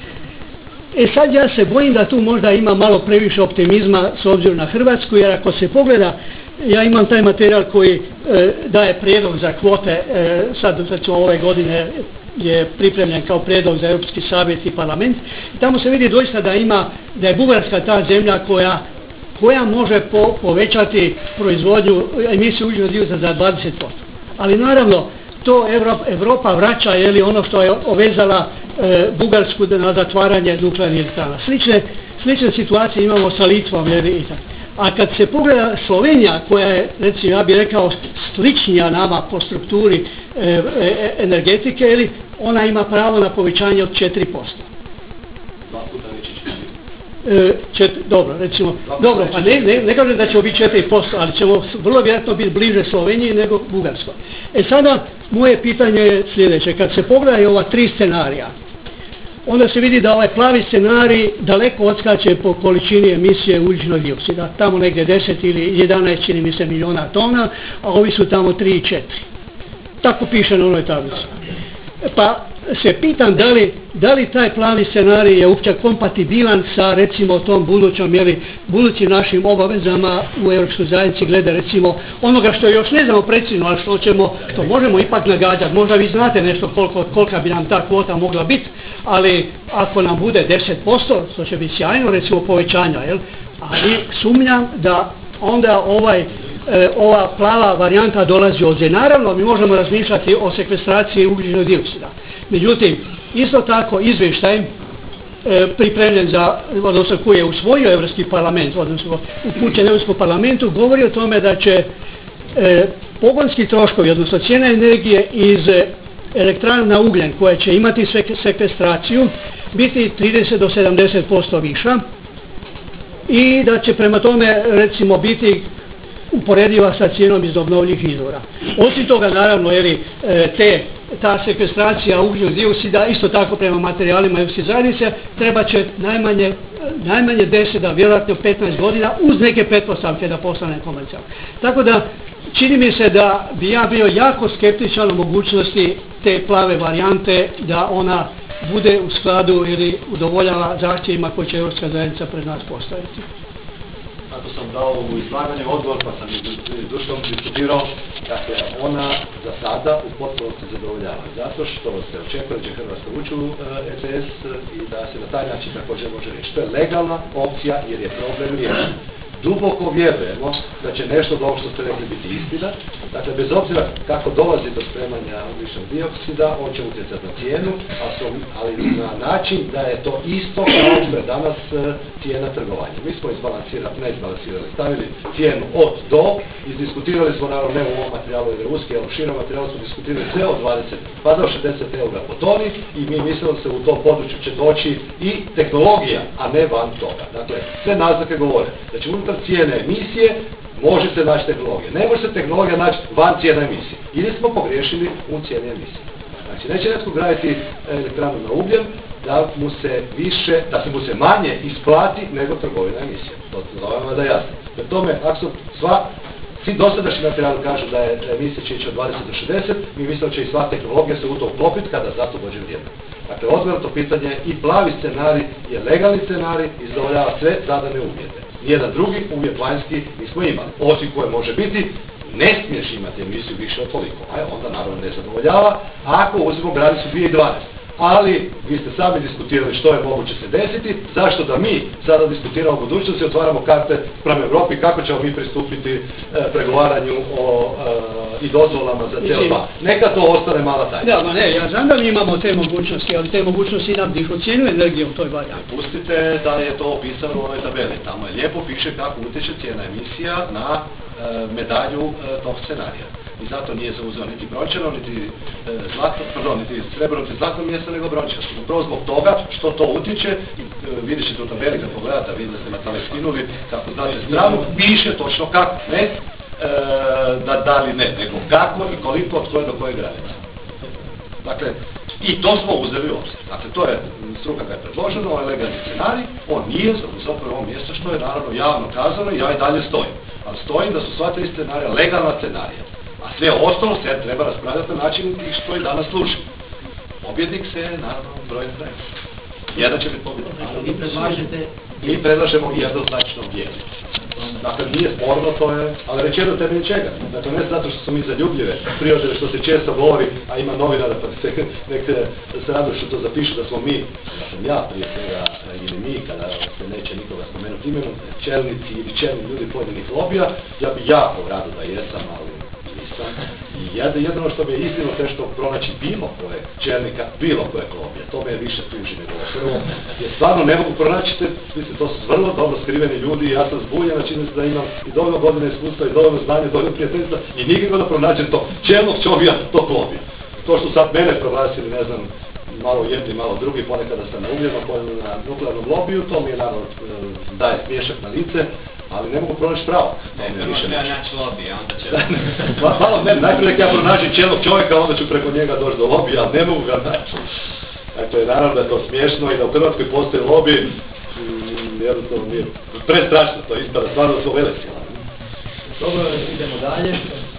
Sad ja se bojim da tu možda ima malo previše optimizma s obzirom na Hrvatsku, jer ako se pogleda, ja imam taj materijal koji daje prijedlog za kvote, sad recimo ove godine je pripremljen kao prijedlog za Europski savjet i parlament. Tamo se vidi doista da je Bugarska ta zemlja koja može povećati proizvodnju emisiju ugljičnog dioksida za 20%. Ali naravno, to Europa vraća ono što je ovezala Bugarsku na zatvaranje nuklearnih elektrana. Slične situacije imamo sa Litvom. A kad se pogleda Slovenija, koja je, recimo, ja bih rekao, sličnija nama po strukturi energetike, ona ima pravo na povećanje od 4%. Dobro, recimo, dobro, pa ne kažem da ćemo biti 4%, ali ćemo vrlo vjerojatno biti bliže Sloveniji nego Bugarskoj. Sada, moje pitanje je sljedeće. Kad se pogledaju ova 3 scenarija, onda se vidi da ovaj plavi scenarij daleko odskače po količini emisije ugljičnog dioksida. Tamo negdje 10 ili 11, čini mi se, milijuna tona, a ovi su tamo 3 i 4. Tako piše na onoj tablici. Pa se pitam da li taj plavi scenarij je uopće kompatibilan sa recimo tom budućim našim obavezama u Europskoj zajednici glede recimo onoga što još ne znamo precizno, ali što možemo ipak nagađati. Možda vi znate nešto kolika bi nam ta kvota mogla biti, ali ako nam bude 10%, to će biti sjajno recimo povećanja, ali sumnjam da onda ova plava varijanta dolazi ovdje. Naravno, mi možemo razmišljati o sekvestraciji ugljičnog dioksida. Međutim, isto tako izvještaj pripremljen odnosno koji je usvojio Europski parlament, odnosno upućen Europskom parlamentu, govori o tome da će pogonski troškovi, odnosno cijena energije iz elektrana na ugljen koja će imati sekvestraciju biti 30 do 70% viša i da će prema tome recimo biti uporediva sa cijenom iz obnovljivih izvora. Osim toga, naravno, ta sekvestracija ugljičnog dioksida, isto tako prema materijalima Europske zajednice, treba će najmanje 10, a vjerojatno 15 godina, uz neke pretpostavke da postane komercijalno. Tako da, čini mi se da bi ja bio jako skeptičan o mogućnosti te plave varijante, da ona bude u skladu ili udovoljava zahtjevima koje će Europska zajednica pred nas postaviti. Ako sam dao u izlaganje odgovor, pa sam dušom diskutirao, dakle, ona za sada u potpunosti zadovoljava, zato što se očekuje da će Hrvatska ući u ETS i da se na taj način također može reći. To je legalna opcija jer je problem riješen. duboko vjerujemo da će nešto od ovog što ste rekli biti istina. Dakle, bez obzira kako dolazi do spremanja ugljičnog dioksida, on će utjecati na cijenu, ali na način da je to isto kao što je danas cijena trgovanja. Mi smo izbalansirali, stavili cijenu od do, izdiskutirali smo, naravno ne u ovom materijalu ili ruski, ali u širom materijalu smo diskutirali sve od 20 pa do 60 eura po toni i mi mislimo da se u tom području će doći i tehnologija, a ne van toga. Dakle, sve naznake govore da će unutar cijene emisije može se naći tehnologija. Ne može se tehnologija naći van cijena emisije. Ili smo pogriješili u cijeni emisije. Znači, neće netko graditi elektranu na ugljen da se mu se manje isplati nego trgovina emisija. To je da je jasno. Pri tome, svi dosadašnji materijali kažu da je emisija će ići od 20 do 60, mi mislimo da će i sva tehnologija se u to uklopiti kada za to dođe vrijeme. Dakle, odgovor to pitanje i plavi scenarij je legalni scenarij i zadovoljava sve zadane uvjete. Nijedan drugi uvjet vanjski nismo imali. Osim koje može biti, ne smiješ imati emisiju više od toliko. Onda naravno ne zadovoljava, ako uzmemo granicu 2012. Ali vi ste sami diskutirali što je moguće se desiti, zašto da mi sada diskutiramo o budućnosti, otvaramo karte sprem Evropi, kako ćemo mi pristupiti pregovaranju i dozvolama za CO2. Neka to ostane mala tajna. Da, ja znam da mi imamo te mogućnosti, ali te mogućnosti nam dišu cijenu energije u toj varijanti. Pustite da je to opisano u ovoj tabeli. Tamo je lijepo piše kako utječe cijena emisija na medalju tog scenarija. I zato nije se uzeo niti brončano, niti srebro, niti zlatno mjesto, nego brončano. Upravo zbog toga što to utječe, vidjet ćete u tabeli kad pogledate, vidim da ste na tale skinuli, kako znate stranu, piše točno kako, ne da li ne, nego kako i koliko od koje do koje granice. Dakle, i to smo uzeli u obzir. Dakle, to je struka ga je predloženo, ovaj legalni scenarij, on nije za prvo mjesto što je naravno javno kazano i ja i dalje stojim. Ali stojim da su sva tri scenarija legalna scenarija. A sve ostalo se treba raspravljati na način što i danas služi. Pobjednik se naravno brojem krajem. Jedan će biti pobjednik. Mi predlažemo jednoznačno bijeli. Dakle, nije sporno, to je, ali reći jedno temelj čega. Dakle, ne zato što su mi zaljubljive prirode, što se često govori, a ima novinara, pa nek se rado što to zapišu da smo mi, da sam ja prije svega, ili mi, kada se neće nikoga spomenuti imenom, čelnici ili čelni ljudi pojedinih lobija, ja bi jako rado da jesam, ali nisam. I jedino što mi je iznimno teško pronaći bilo kojeg čelnika, bilo kojeg lobija, to me je više tuži nego prvo, jer stvarno ne mogu pronaći, mislim, to su vrlo dobro skriveni ljudi i ja sam zbunjen, čini se da imam i dovoljno godine iskustva i dovoljno znanja, dovoljno prijateljstva i nikako da pronađem to čelnog čovjeka tog lobija. To što sad mene proglasili, ne znam, malo jedni, malo drugi, ponekada sam na ugljenom, ponekada na nuklearnom lobiju, to mi je naravno daje smiješak na lice, ali ne mogu pronaći pravo. Prvo treba naći lobija, onda će... Malo ne, najprije nek ja pronaći čelnog čovjeka, onda ću preko njega doći do lobija, ali ne mogu ga naći. Dakle, naravno da je to smiješno i da u Hrvatskoj postoji lobij, jednostavno nije prestrašno, to ispada stvarno da smo velesila. Dobro, idemo dalje.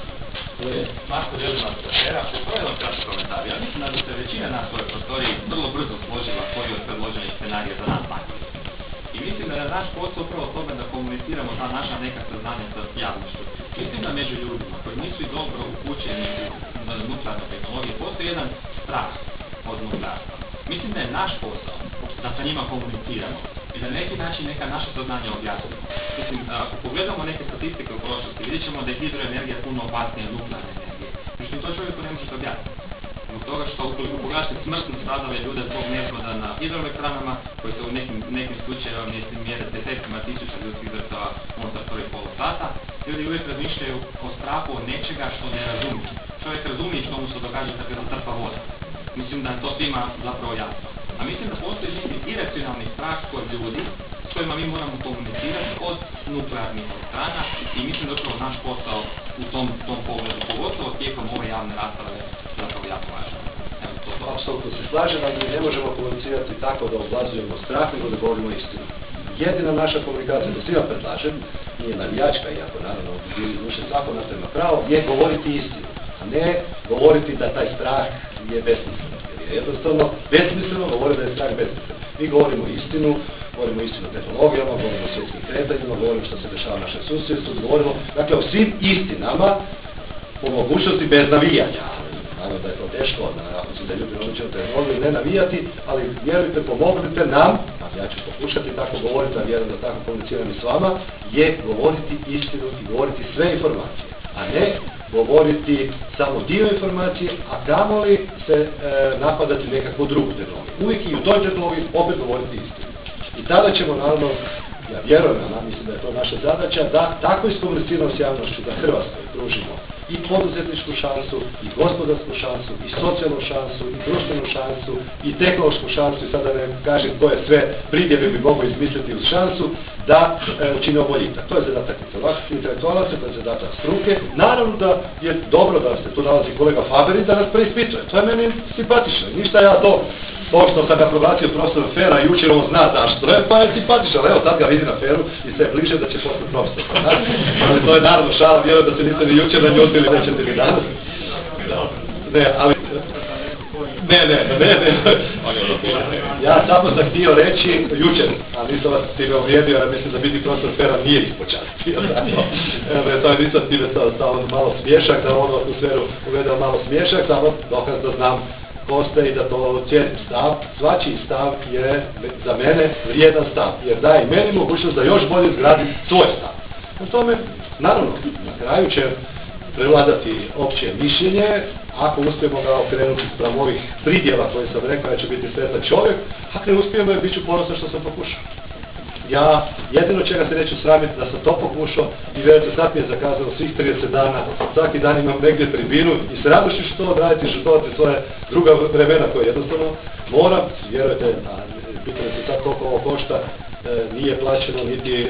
Marko Delima Stratera, upravo jedan kratki komentar. Ja mislim da bi se većina nas u ovoj prostoriji vrlo brzo složila koji od predloženih scenarija za nas najbolji. I mislim da je naš posao upravo o tome da komuniciramo ta naša neka saznanja sa javnošću. Mislim da među ljudima koji nisu i dobro upućeni u nuklearne tehnologije postoji jedan strah od nuklearstva. Mislim da je naš posao da sa njima komuniciramo i da na neki način neka naša saznanja objasnimo. Mislim, ako pogledamo neke statistike u prošlosti, vidjet ćemo da je hidroenergija puno opasnija od nuklearne energije. Međutim, to čovjeku ne možete objasniti. Zbog toga što ukoliko pogledate smrtno stradale ljude zbog nezgoda na hidroelektranama, koji se u nekim slučajevima mjere desecima tisuća ljudskih žrtava unutar prvih pola ljudi uvijek razmišljaju o strahu od nečega što ne razumije. Čovjek razumije što mu se događa kad ga zatrpa voda. Mislim da je to svima zapravo jasno. A mislim da postoji neki iracionalni strah kod ljudi s kojima mi moramo komunicirati od nuklearnih elektrana i mislim da je upravo naš posao u tom pogledu, pogotovo tijekom ove javne rasprave, zapravo jako važno. Apsolutno se slažem, ali mi ne možemo komunicirati tako da obrazujemo strah, nego da govorimo istinu. Jedina naša komunikacija, da svima predlažem, nije navijačka, iako naravno duše svako na to ima pravo, je govoriti istinu, a ne govoriti da taj strah je besmislen. Jer je jednostavno besmisleno govori da je strah besmislen. Mi govorimo istinu o tehnologijama, govorimo o svjetskim kretanjima, govorimo što se dešava u našem susjedstvu, govorimo, dakle, o svim istinama, po mogućnosti bez navijanja. da je to teško, ako si za ljudi odličnu tehnologiju, ne navijati, ali vjerujte, pomognite nam, a ja ću pokušati tako govoriti, a vjerujem da tako komuniciram i s vama, je govoriti istinu i govoriti sve informacije, a ne govoriti samo dio informacije, a kamoli se napadati nekakvu drugu tehnologiju. Uvijek i u toj tehnologiji opet govoriti istinu. I tada ćemo, naravno, ja vjerujem, mislim da je to naša zadaća, da tako iskomuniciramo s javnošću da Hrvatskoj pružimo i poduzetničku šansu, i gospodarsku šansu, i socijalnu šansu, i društvenu šansu, i tehnološku šansu, i sada ne kažem koje sve pridjeve bi mogu izmisliti uz šansu, da učinimo boljitak. To je zadatak intelektualaca, to je zadatak struke. Naravno da je dobro da se tu nalazi kolega Faberin da nas preispituje. To je meni simpatično. Ništa ja to što sam ga proglasio profesor Fera i jučer on zna zašto je, pa je simpatično. Evo sad ga vidi na Feru i sve bliže da će postati profesor. Ali to je naravno šala, vjerujem da se niste ni jučer naljutili, nećete ni danas. Ne, ali... Ne. Ja samo sam htio reći jučer, a nisam vas time uvrijedio, jer mislim da biti profesor Fera nije ispod časti. To je nisam time stavio malo smiješak, da ono atmosferu uvedeo malo smiješak, samo dokaz da znam ko ste i da to cijenim stav. Svačiji stav je za mene vrijedan stav, jer daje meni mogućnost da još bolje izgradim svoj stav. Na tome, naravno, na kraju će prevladati opće mišljenje, ako uspijemo ga okrenuti sprem ovih pridjeva koje sam rekao, ja ću biti sretan čovjek, ako ne uspijemo, bit ću ponosan što sam pokušao. Ja jedino čega se neću sramiti da sam to pokušao i vjerujte, sad mi je zakazano svih 30 dana, svaki dan imam negdje tribinu i s radošću ću to odraditi i žrtvovati svoje druga vremena koje jednostavno moram, vjerujte, a pitanje se sad koliko ovo košta, nije plaćeno niti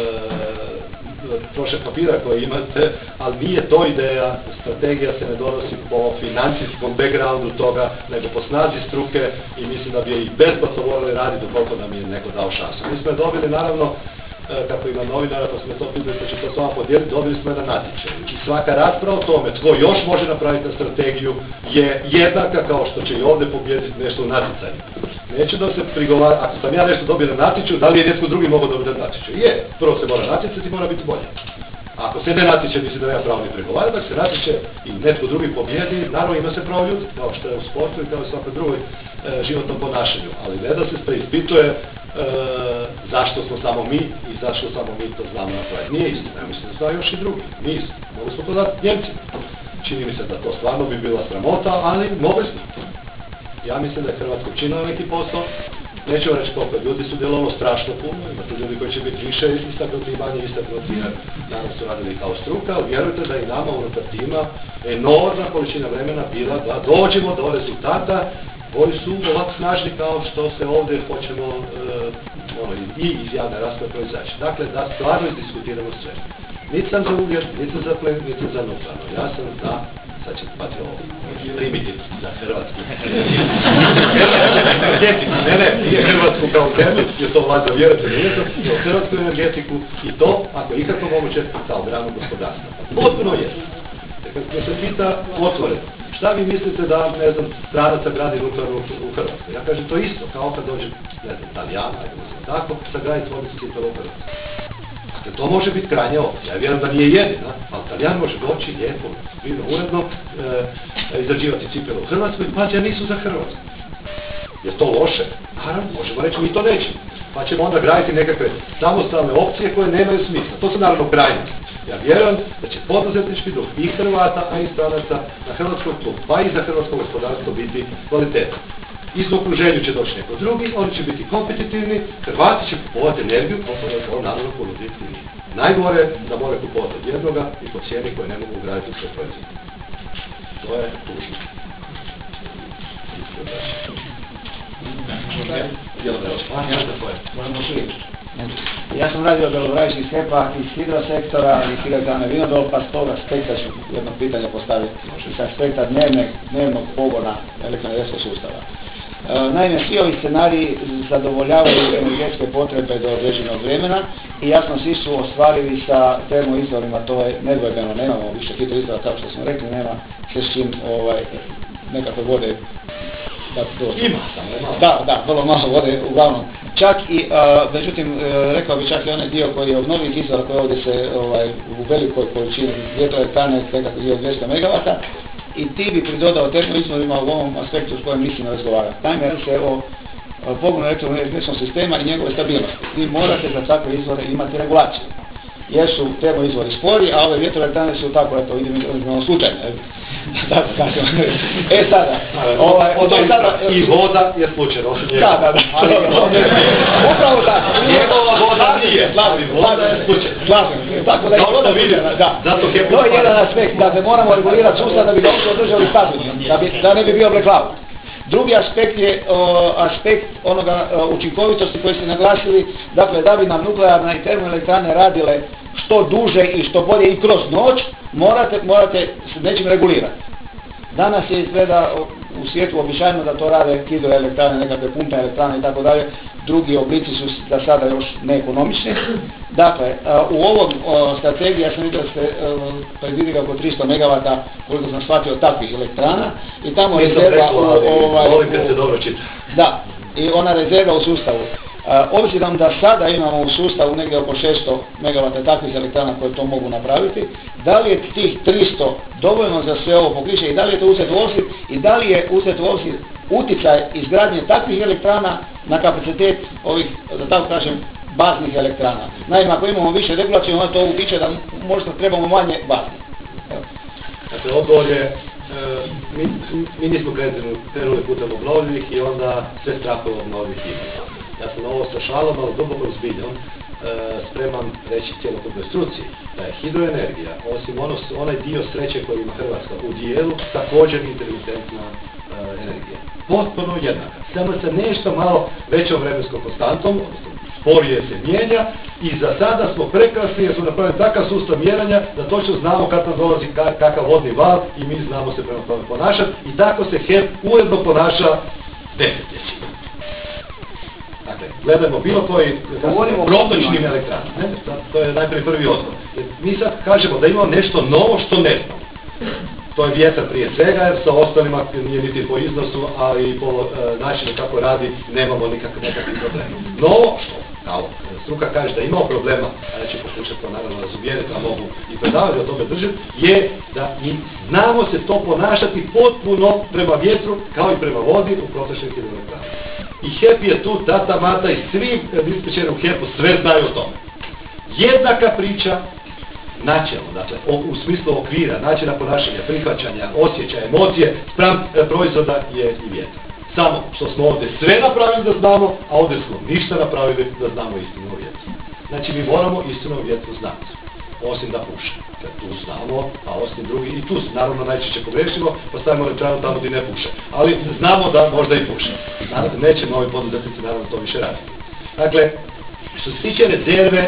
trošak papira koji imate, ali nije to ideja, strategija se ne donosi po financijskom backgroundu toga, nego po snazi struke i mislim da bi je i besplatno morali raditi ukoliko nam je neko dao šansu. Mi smo je dobili, naravno, kako ima novinara, pa smo to pitali, pa ću to s vama podijeliti, dobili smo je na natječaju. I svaka rasprava o tome tko još može napraviti na strategiju je jednaka kao što će i ovdje pobijediti nešto u natjecanju. Neću da se prigovara, ako sam ja nešto dobio na natječaju, da li je netko drugi mogao dobiti na natječaju? Je, prvo se mora natjecati i mora biti bolje. Ako se ne natječe, mislim da nema pravo ni pregovarati, ako se natječe i netko drugi pobjedi, naravno ima se pravo ljudi, kao što je u sportu i kao i svakoj drugoj životnom ponašanju, ali ne da se preispituje zašto smo samo mi i zašto samo mi to znamo napraviti. Nije istina, ja mislim da znaju još i drugi, nisu. Mogli smo to dati Njemcima. Čini mi se da to stvarno bi bila sramota, ali mogli smo. Ja mislim da je Hrvatska učinila neki posao. Neću reći koliko ljudi su djelovalo strašno puno, imate ljudi koji će biti više istaknuti i manje istaknuti, jer danas su radili kao struka, ali vjerujte da i nama unutar tima enormna količina vremena bila da dođemo do rezultata koji su ovako snažni kao što se ovdje hoćemo i iz javne rasprave proizaći. Dakle, da stvarno izdiskutiramo sve. Niti sam za ugljen, niti za plen, niti za nuklearno. Ja sam za, sad ćete pati ovo, primitiv za Hrvatsku energetiku. Ne, nije Hrvatsku kao zemlju, jer to valjda vjerujete nije to, nego hrvatsku energetiku i to, ako je ikako moguće, kao granu gospodarstva. Potpuno je. Kad se pita otvoreno, šta vi mislite da, ne znam, stranaca gradi nuklearnu u Hrvatskoj? Ja kažem to isto, kao kad dođe, ne znam, Italijana, tako, sagraditi tvornicu cipela u Hrvatskoj. Dakle, to može biti krajnja opcija. Ja vjerujem da nije jedina, ali Italijan može doći lijepo, fino, uredno, izrađivati cipele u Hrvatskoj, pa ja nisu za Hrvatsku. Je to loše? Naravno, možemo reći, mi to nećemo. Pa ćemo onda graditi nekakve samostalne opcije koje nemaju smisla. To su naravno krajnosti. Ja vjerujem da će poduzetnički duh i Hrvata, a i stranaca na hrvatskom tlu, pa i za hrvatsko gospodarstvo biti kvalitetan. Iz okruženju će doći neko drugi, oni će biti kompetitivni, Hrvati će kupovati energiju, to naravno ponuditi. Najgore da moraju kupovati od jednoga i po cijeni koje ne mogu ugraditi u sve proizvode. To je tužno. Ja sam radio Belogradskih HEP-a iz hidrosektora i hidroelektrane Vinodol, pa s toga aspekta ću jedno pitanje postaviti iz aspekta dnevnog pogona elektroenergetskog sustava. Naime, svi ovi scenariji zadovoljavaju energetske potrebe do određenog vremena i jasno svi su ostvarivi sa termoizvorima, to je nedvojbeno, nemamo više hidroizvora kao što smo rekli, nema se s čim nekakve vode da dođe. Ima samo. Da, vrlo malo vode uglavnom. Čak i, međutim, rekao bi čak i onaj dio koji je obnovljivih izvora koji ovdje se u velikoj količini vjetroelektrane nekako i od 200 MW, i ti bi pridodao termoizvorima u ovom aspektu s kojim mislim razgovarati. Naime, radi se o pogonu elektroenergetskog sistema i njegove stabilnosti. Vi morate za takve izvore imati regulaciju. Jer su termoizvori spori, a ove vjetroelektrane su tako, eto, idemo slučajno. Tako kažem. Sada, I voda je slučajno, osim njegova. Da. Upravo tako. Njegova voda nije, ali voda je slučajno. Slažem. Tako da je voda slučajna, da. To je jedan aspekt, dakle moramo regulirati sustav da bi ga održali stabilnim, da ne bi bio blackout. Drugi aspekt je aspekt onoga učinkovitosti koji ste naglasili, dakle da bi nam nuklearne i termoelektrane radile što duže i što bolje i kroz noć, morate s nečim regulirati. Danas je izgleda u svijetu običajno da to rade hidroelektrane, nekakve pumpne elektrane i tako dalje, drugi oblici su za sada još neekonomični. Dakle, u ovom strategiji, ja sam vidio da ste predvidili oko 300 MW, koliko sam shvatio, takvih elektrana, i tamo rezerva volim kad se dobro čita. Da, i ona rezerva u sustavu. Obzirom da sada imamo u sustavu negdje oko 600 MW takvih elektrana koje to mogu napraviti, da li je tih 300 dovoljno za sve ovo pokriće i da li je to uzeti u obzir i da li je uzeti u obzir utjecaj izgradnje takvih elektrana na kapacitet ovih, da tako kažem, baznih elektrana. Naime, ako imamo više regulacije, onda to utiče da možda trebamo manje baznih. Dakle, odgovor je, mi nismo krenuli putem obnovljivih i onda sve strahove obnovljivih imamo. Ja sam ovo sa šalom, ali duboko zbiljom, spreman reći cjelokupnoj struci da je hidroenergija, osim onaj dio sreće koji ima Hrvatska u dijelu, također intermitentna energija. Potpuno jednaka. Samo sa nešto malo većom vremenskom konstantom, odnosno sporije se mijenja i za sada smo prekrasni jer smo napravili takav sustav mjerenja da točno znamo kad nam dolazi kakav vodni val i mi znamo se prema tome ponašati i tako se HEP ujedno ponaša desetljećima. Dakle, gledajmo bilo koji protočnim elektranama. To je najprije prvi odgovor. Mi sad kažemo da imamo nešto novo što ne znamo. To je vjetar prije svega, jer sa ostalima nije niti po iznosu, ali i po načinu kako radi nemamo nekakvih problema. Novo što, kao struka kaže da imamo problema, a ja ću pokušati to naravno razuvjeriti, a mogu i predavati o tome držati, je da mi znamo se to ponašati potpuno prema vjetru, kao i prema vodi u protočnih hidroelektrana. I HEP je tu tata mata i svi dispečeri u HEP-u sve znaju o tome. Jednaka priča, načelno, dakle, u smislu okvira, načina ponašanja, prihvaćanja, osjećaja, emocije, spram proizvoda je i vjetar. Samo što smo ovdje sve napravili da znamo, a ovdje smo ništa napravili da znamo istinu o vjetru. Znači, mi moramo istinu o vjetru znati, osim da puše. Dakle, tu znamo, a osim drugi, i tu naravno najčešće pogrešimo, postavimo elektranu tamo gdje ne puše. Ali znamo da možda i puše. Naravno, neće novi poduzetnici naravno to više raditi. Dakle, što se tiče rezerve,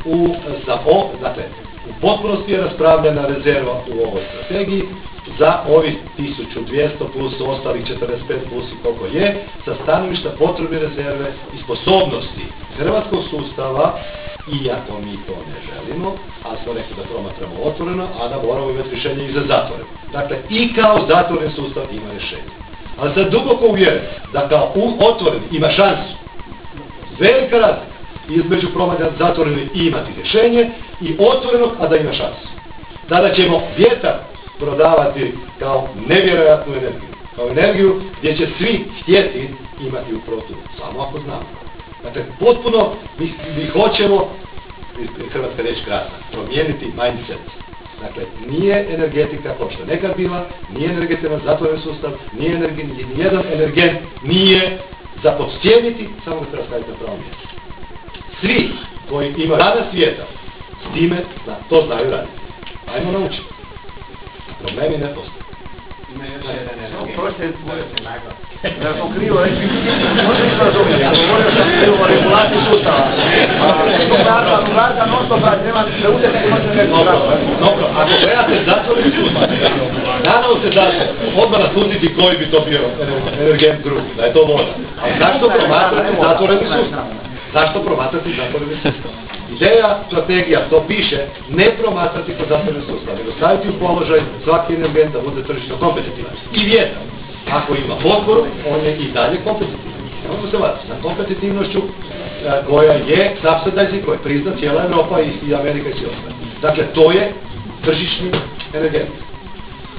dakle, u potpunosti je raspravljena rezerva u ovoj strategiji za ovih 1200 plus ostalih 45 plus i koliko je, sa stanovišta potrebe rezerve i sposobnosti hrvatskog sustava, iako mi to ne želimo, a smo rekli da promatramo otvoreno, a da moramo imati rješenje i za zatvoreno. Dakle, i kao zatvoren sustav ima rješenje. Ali sam duboko uvjeren da kao otvoren ima šansu. Velika razlika između promatranja zatvorenog i imati rješenje i otvorenog, a da ima šansu. Tada ćemo vjetar prodavati kao nevjerojatnu energiju. Kao energiju gdje će svi htjeti imati u protu, samo ako znamo. Dakle, potpuno mi hoćemo, hrvatska riječ krasna, promijeniti mindset. Dakle, nije energetika kao što nekad bila, nije energetika zatvoren sustav, nijedan energent nije za podcijeniti, samo ga treba staviti na pravo mjesto. Svi koji imaju danas vjetar, s time to znaju raditi. Ajmo naučiti. Problemi ne postoje. Ima još jedan energent. Ja sam krivo reći, možda nisam razumio, ja govorio sam o regulaciji sustava. Nuklearka non stop radi, nema preuzeti energetsku traku. Dobro, ako gledate zatvoreni sustav, naravno se da odmah naslutiti koji bi to bio energent drugi, da je to voda. Ali zašto promatrati zatvoreni sustav? Zašto promatrati zatvoreni sustav? Ideja, strategija, to piše, ne promatrati kao zatvoreni sustav, nego staviti u položaj svaki energent da bude tržišno kompetitivan. I vjetar, ako ima potporu, on je i dalje kompetitivan. Nemojmo se vaditi, sa kompetitivnošću koja je subsidizing, koja je prizna cijela Europa i Amerika i svi ostali. Dakle, to je tržišni energent.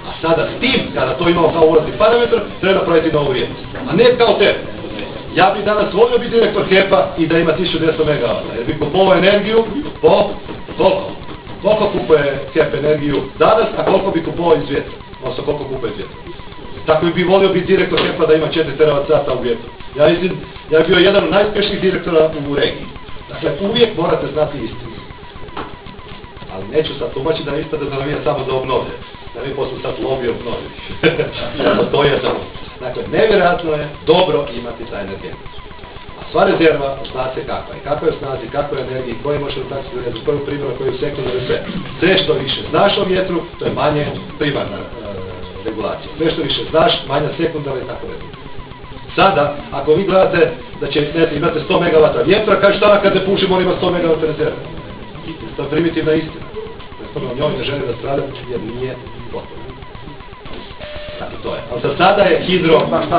A sada s tim, kada to imamo kao ulazni parametar, treba napraviti novu vrijednost. A ne kao tebe. Ja bi danas volio biti direktor HEP-a i da ima 1200 MW, jer bi kupovao energiju po koliko? Koliko kupuje HEP energiju danas, a koliko bi kupovao iz vjetra? Odnosno koliko kupuje iz vjetra. Tako bi volio biti direktor HEP-a da ima 4 TWh u vjetru. Ja mislim, ja bi bio jedan od najuspješnijih direktora u regiji. Dakle, uvijek morate znati istinu. Ali neću sad tumačiti da ispada da nam je samo za obnovlje. Da mi posle sad lobby obnovljivi. To je samo. Dakle, nevjerojatno je dobro imati taj energent. A sva rezerva zna se kakva je. Kakva je u snazi, kakva je energiji, koji može rotacijsku rezervu, koju primjera, koju sekundaru, sve. Sve što više znaš o vjetru, to je manje primarna regulacija. Sve što više znaš, manja sekundarna i tako redno. Sada, ako vi gledate da će, ne znam, imate 100 MW vjetra, kaže šta kad ne pušimo, on ima 100 MW rezerve. To je primitivna istina. O njoj ne želim raspravljati jer nije potrebno. Tako to je. Ali za sada je hidro...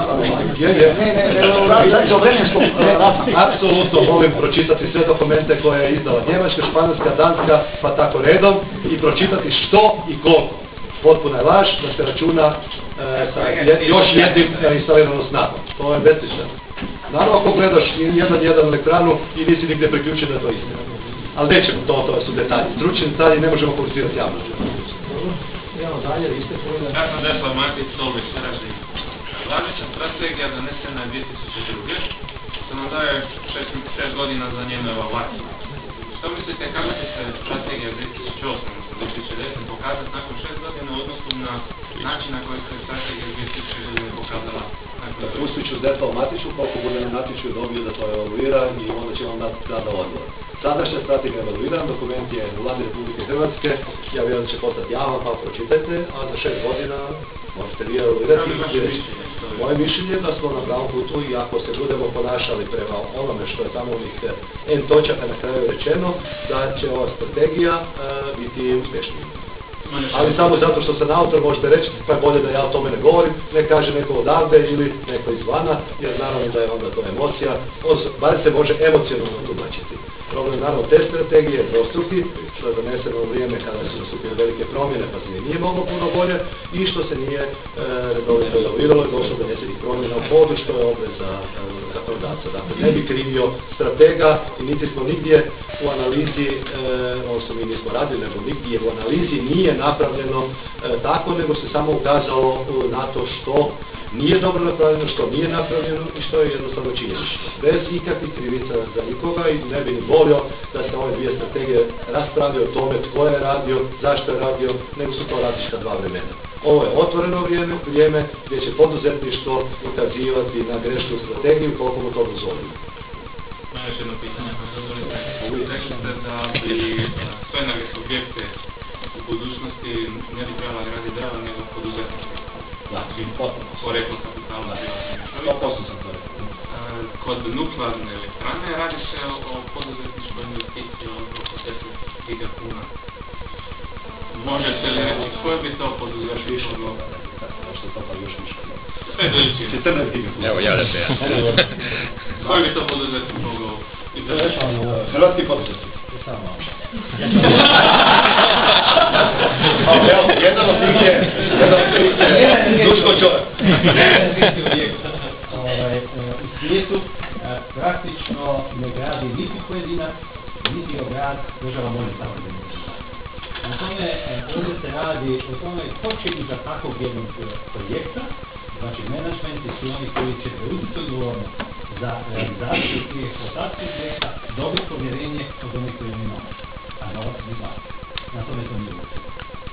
Apsolutno volim pročitati sve dokumente koje je izdala Njemačka, Španjolska, Danska, pa tako redom i pročitati što i koliko. Potpuna je laž da se računa sa još jednim instaliranom snagom. To je besmisleno. Naravno ako gledaš jedan elektranu i nisi nigdje priključen da je to istina. Ali nećemo, to su detalji. Stručni detalji ne možemo komunicirati javnošću. Ja sam Desla Matić, Solveć, Varaždin. Važeća strategija donesena je 2002. što nam daje 6 godina za njenu evaluaciju. Što mislite kako će se strategija 2008. odnosno 2010. pokazati nakon 6 godina u odnosu na način na koji se strategija 2000 godine pokazala? Pustit ću Zdeslav Matiću, koliko bude na natječaju dobio da to evaluira i onda će vam dati tada odgovor. Sadašnja strategija je evaluirana, dokument je u Vladi Republike Hrvatske, ja vjerujem da će postati javan, pa pročitajte, a za 6 godina možete vi evaluirati. Moje mišljenje je da smo na pravom putu i ako se budemo ponašali prema onome što je tamo onih N točaka na kraju rečeno, da će ova strategija biti uspješnija. Ali samo zato što sam autor možete reći pa je bolje da ja o tome ne govorim, ne kaže neko odavde ili neko izvana, jer naravno da je onda to emocija, bar se može emocionalno tumačiti. Problem naravno te strategije je dvostruki, što je doneseno u vrijeme kada su nastupile velike promjene pa se nije moglo puno bolje i što se nije redovito evaluiralo i došlo do nesenih promjena u hodu što je obveza zakonodavca. Dakle, ne bi krivio stratega i niti smo nigdje u analizi, odnosno mi nismo radili, nego nigdje u analizi nije napravljeno tako, nego se samo ukazalo na to što nije dobro napravljeno, što nije napravljeno i što je jednostavno činjenično. Bez ikakvih krivica za nikoga i ne bi volio da se ove dvije strategije raspravljaju o tome tko je radio, zašto je radio, nego su to različita dva vremena. Ovo je otvoreno vrijeme gdje će poduzetništvo ukazivati na grešku strategiju koliko mu to dozvolimo. Još jedno pitanje, ako dozvolite. Rekli ste da bi sve energetske objekte u budućnosti ne bi trebala graditi država nego poduzetnici. Znači, potpuno. Poreklo kapitala na privatnim. sam to rekao. Kod nuklearne elektrane radi se o poduzetničkoj investiciji od oko 10 giga kuna. Možete li reći koje bi to poduzetničko moglo? Što to pa još više? Sve veličine. 14 giga kuna. Evo, javljate ja. Koji bi to poduzetnik mogao izdržati? Hrvatski poduzetnik. Evo, jedan od tih je Duško Čorak. U svijetu praktično ne gradi niti pojedinac, niti ga grad država monetarna organizacija. Na tome ovdje se radi o tome ko će iza takvog jednog projekta, znači menadžment i svi oni koji će preuzeti odgovornost za realizaciju i eksploataciju projekta, dobiti povjerenje od onih koji ima novac, a novac ne zna. Na tome to nije uopće.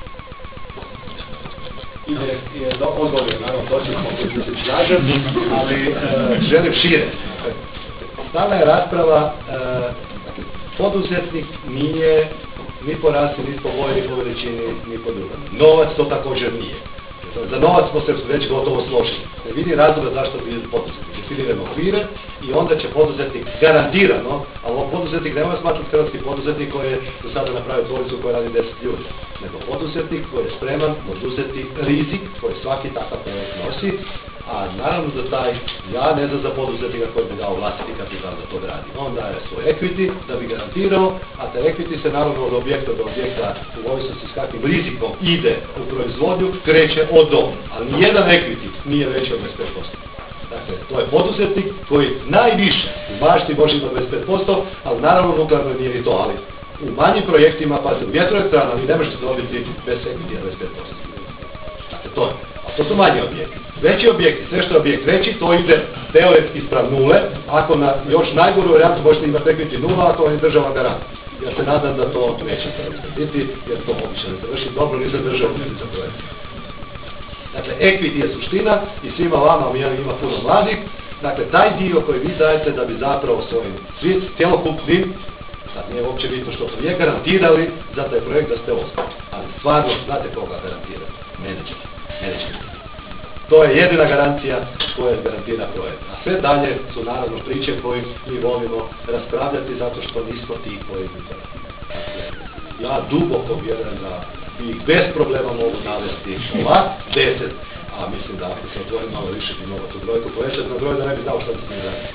Odgovor, naravno, točno smo koji se slažem, ali želim šire. Stalna je rasprava, poduzetnik nije ni po rasi, ni po boji, ni po veličini, ni po drugom. Novac to također nije. Za novac smo se već gotovo složili. Ne vidi razloga zašto bi poduzetnik. Definiramo okvire i onda će poduzetnik garantirano, ali ovo poduzetnik nema smatrati hrvatski poduzetnik koji je do sada napravio tvornicu koja radi 10 ljudi, nego poduzetnik koji je spreman oduzeti rizik koji svaki takav projekt nosi, a naravno da ja ne znam za poduzetnika koji bi dao vlastiti kapital da to gradi. On daje svoj equity da bi garantirao, a taj equity se naravno od objekta do objekta u ovisnosti s kakvim rizikom ide u proizvodnju, kreće od do. Ali nijedan equity nije veći od 25%. Dakle, to je poduzetnik koji najviše u mašti može imati 25%, ali naravno nuklearno nije ni to, ali u manjim projektima, pazite, u vjetroelektrana vi ne možete dobiti bez equity 25%. Dakle, to je. A to su manji objekti. Veći objekti, sve što je objekt veći, to ide teoretski spram nule, ako na još najgoru varijantu možete imati equity nula, ako vam je država garant. Ja se nadam da to neće biti, jer to obično ne završi dobro ni za državu, ni za projekt. Dakle, equity je suština i svima vama, ima puno mladih, dakle, taj dio koji vi dajete da bi zapravo svojim cjelokupnim, sad nije uopće bitno što to je, garantirali za taj projekt da ste ostali. Ali stvarno, znate koga garantirate? Menadžer. To je jedina garancija koja garantira projekt. A sve dalje su naravno priče koje mi volimo raspravljati zato što nismo ti koji bi to. Dakle, ja duboko vjerujem da bi ih bez problema mogu navesti ovak 10, a mislim da ako se otvori malo više bi mogo tu brojku povećati na broj da ne bi znao što bi s njim raditi.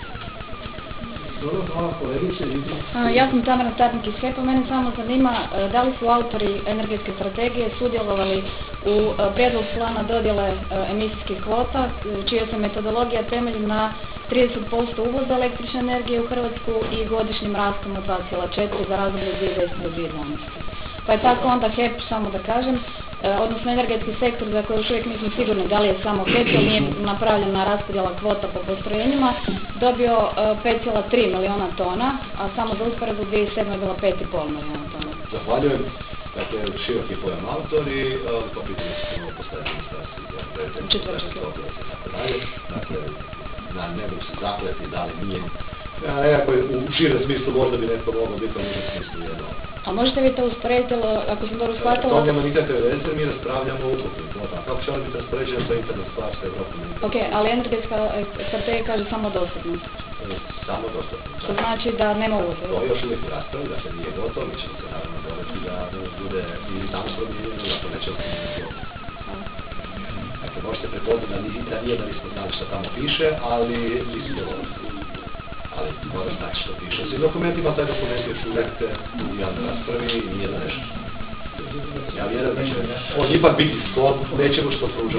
Ja sam Tamara Starnik iz HEP-a, mene samo zanima da li su autori energetske strategije sudjelovali u prijedlogu plana dodjele emisijskih kvota, čija se metodologija temelji na 30% uvoza električne energije u Hrvatsku i godišnjim rastom od 2,4 za razdoblje 2010 do 2012. Pa je tako onda HEP, samo da kažem, odnosno energetski sektor za koji još uvijek nismo sigurni da li je samo HEP ili nije napravljena raspodjela kvota po postrojenjima, dobio 5,3 milijuna tona, a samo za usporedbu 2007 je bilo 5,5 milijuna tona. Zahvaljujem. Dakle, široki pojam autori, to pitanje se ćemo postaviti ministarstvu za zaštitu okoliša i tako dalje. Dakle, ne mogu se zakleti da li nije. Nekako u širem smislu možda bi netko moglo biti, u užem smislu jedno. A možete vi to usporediti, ako sam dobro shvatila? To nema nikakve veze, mi raspravljamo u ukupnim kvotama. Kako će oni biti raspoređeni, to je internet stvar sa Evropom. Ok, ali energetska strategija kaže samo dostatnost. Samo dostatnost. Što znači da nema uvoza? To je još uvijek u raspravi, dakle nije gotovo, mi ćemo se naravno boriti da bude i tamo promijenjeno, dakle neće ostati gotovo. Dakle, možete prepoznati da nije da nismo znali što tamo piše, ali nisu dovoljni. Ali mora znati što piše u svim dokumentima, taj dokument još uvijek u javnoj raspravi i nije donešen. Ja vjerujem da će on ipak biti skod nečemu što pruža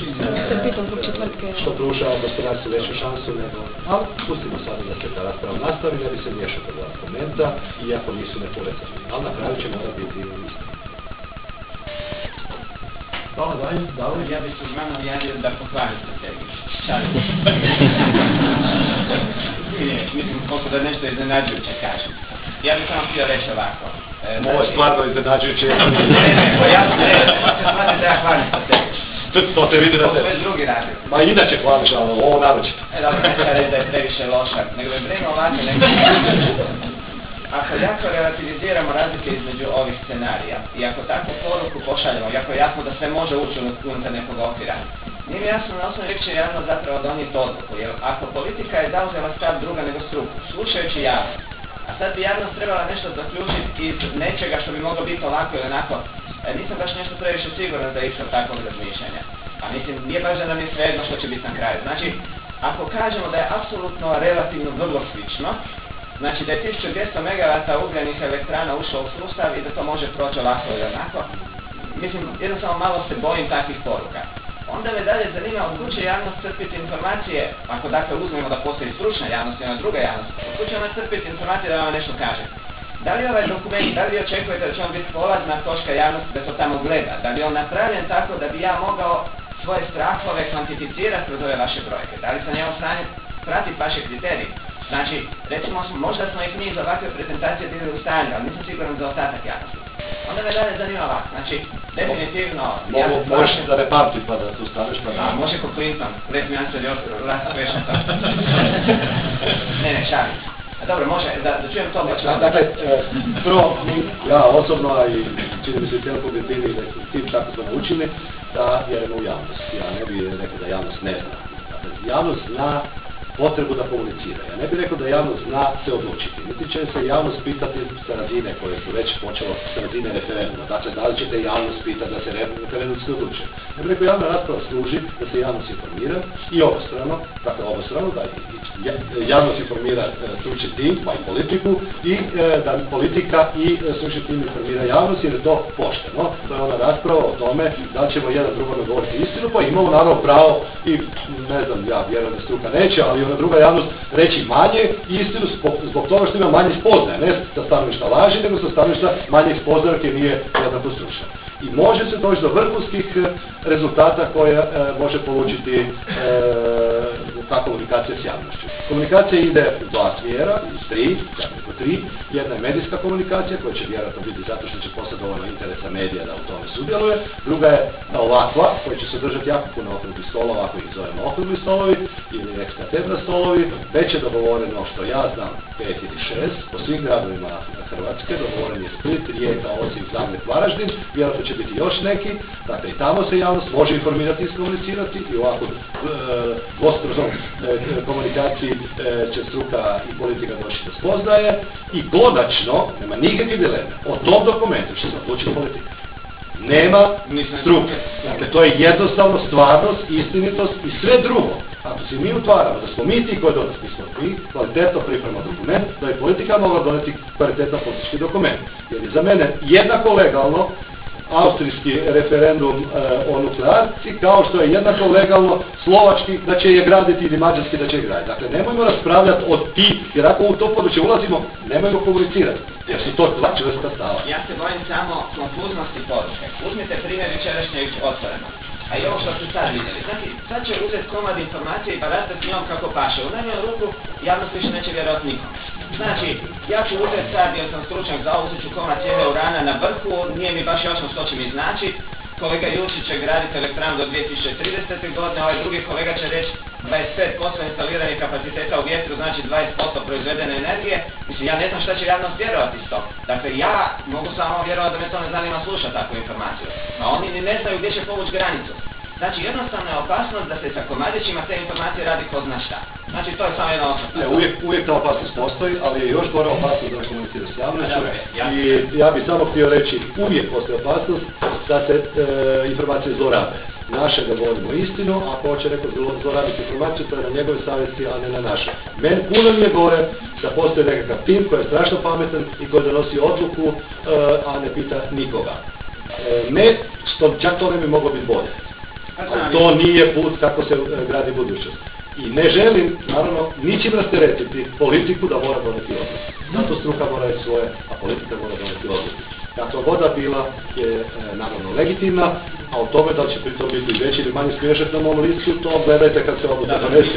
gospodarstvu veću šansu nego, ali pustimo sada da se ta rasprava nastavi, ne bi se miješao kod dva dokumenta, iako nisu nepovezani. Ali na kraju će mora biti isto. Hvala, dalje. Ja bih se zmano javio da pohvalim strategiju. Mislim, koliko da nešto iznenađujuće kažem. Ja bih samo htio reći ovako. Ovo je stvarno iznenađujuće. Ja smatram da ja hvalim strategiju. To se vidi da te... To već drugi radi. Ma inače hvališ, ali ovo naročito. Dobro, neću reći da je previše loša, nego je brino ovako neko... Ako jako relativiziramo razlike između ovih scenarija i ako takvu poruku pošaljemo, jako je jasno da sve može ući unutar nekog okvira, nije mi jasno na osnovu će javnost zapravo donijeti odluku, jer ako politika je zauzela stav druga nego struku, slušajući javnost, a sad bi javnost trebala nešto zaključiti iz nečega što bi moglo biti ovako ili onako, nisam baš nešto previše siguran za ishod takvog razmišljanja. A mislim, nije baš da nam je svejedno što će biti na kraju. Znači, ako kažemo da je apsolutno relativno vrlo slično, znači da je 1200 MW ugljenih elektrana ušlo u sustav i da to može proći ovako ili onako, mislim, jednostavno malo se bojim takvih poruka. Onda me dalje zanima od kuće javnost crpiti informacije, ako dakle uzmemo da postoji stručna javnost i ona druga javnost, od kuće ona crpiti informacije da vam nešto kaže. Da li ovaj dokument, da li vi očekujete da će on biti polazna točka javnosti da to tamo gleda, da li on napravljen tako da bi ja mogao svoje strahove kvantificirati kroz ove vaše brojke, da li sam ja u stanju pratiti vaše kriterije. Znači, recimo, možda smo ih mi iz ovakve prezentacije bili u stanju, ali nisam siguran za ostatak javnosti. Onda me dalje zanima ovako, znači, definitivno... Možeš da ne pamti pa da tu staneš pa da... Može ko Clinton, let me answer your last question. Ne, šalim. Dobro, može, da čujem to pa ću... Dakle, prvo, ja osobno, a i čini mi se cijelog objedini, tim tako smo naučili, da vjerujemo u javnost. Ja ne bih rekao da javnost ne zna. Dakle, javnost zna potrebu da komunicira. Ja ne bih rekao da javnost zna se odlučiti, niti će se javnost pitati sa razine koje su već počelo sa razine referenduma. Dakle, da li ćete javnost pitati da se referendumski odlučuje. Ja bih rekao, javna rasprava služi da se javnost informira i obostrano, dakle obostrano, da javnost informira stručni tim, pa i politiku, i da politika i stručni tim informira javnost, jer je to pošteno. To je ona rasprava o tome da ćemo jedan drugome govoriti istinu, pa imamo naravno pravo i, ne znam, ja vjerujem da struka neće, ali ona druga javnost reći manje istinu zbog toga što ima manje spoznaje, ne sa stanovišta laži, nego sa stanovišta manje spoznaje jer nije jednako stručno. I može se doći do vrhunskih rezultata koje može polučiti ta komunikacija s javnošću. Komunikacija ide u dva smjera, tri. Jedna je medijska komunikacija koja će vjerojatno biti zato što će postati dovoljno interesa medija da u tome sudjeluje. Druga je ovakva koja će se držati jako puno okruglih stolova, ako ih zovemo okrugli stolovi ili ex katedra stolovi. Već je dogovoreno, što ja znam, 5 ili 6 po svim gradovima Hrvatske. Dogovoren je Split, Rijeka, Osijek, Zagreb, Varaždin. Vjerojatno će biti još neki. Dakle, i tamo se javnost može informirati i iskomunicirati i ovako dvostručnom komunikaciji će struka i politika doći do spoznaje i konačno, nema nikakve dileme, o tom dokumentu će se odlučiti politika. Nema struke. Dakle, to je jednostavno stvarnost, istinitost i sve drugo. Ako se mi utvaramo da smo mi ti koji donosimo, smo mi kvalitetno pripremamo dokument, da je politika mogla doneti kvalitetan politički dokument. Jer je za mene jednako legalno austrijski referendum o nuklearci, kao što je jednako legalno slovački da će je graditi ili mađarski da će je graditi. Dakle, nemojmo raspravljati od ti, jer ako u to područje ulazimo, nemojmo komunicirati, jer su to dva čvrsta stava. Ja se bojim samo konfuznosti poruke. Uzmite primjer jučerašnjeg Otvoreno. A i ovo što ste sad vidjeli. Znači, sad će uzeti komad informacije i baratati s njom kako paše. U najmanju ruku javnost više neće vjerovati nikome. Znači, ja ću uzeti sad, jer sam stručnjak za ovo, uzet ću komad cijene urana na vrhu, nije mi baš jasno što će mi znači. Kolega Jučić će graditi elektranu do 2030. godine, ovaj drugi kolega će reći 25% instaliranih kapaciteta u vjetru, znači 20% proizvedene energije. Mislim, ja ne znam šta će javnost vjerovati s tom. Dakle, ja mogu samo vjerovati da me to ne zanima slušati takvu informaciju. A oni ni ne znaju gdje će povući granicu. Znači, jednostavno je opasnost da se sa komadićima te informacije radi ko zna šta. Znači, to je samo jedna osobna. Uvijek ta opasnost postoji, ali je još gora opasnost da komunicira s javnošću. I ja bih samo htio reći, uvijek postoji opasnost da se informacije zlorabe. Naše da govorimo istinu, a ako hoće neko zlorabiti informaciju, to je na njegove savjesti, a ne na naše. Meni puno mi je gore da postoji nekakav tim koji je strašno pametan i koji donosi odluku, a ne pita nikoga. Ne, što čak to ne bi moglo biti bolje. To nije put kako se gradi budućnost. I ne želim, naravno, ničim rasteretiti politiku da mora doneti odluku. Zato struka mora reći svoje, a politika mora doneti odluku. Kakva voda bila je naravno legitimna, a o tome da će pritom biti veći ili manji smiješak na mom listu, to gledajte kad se odluka donese.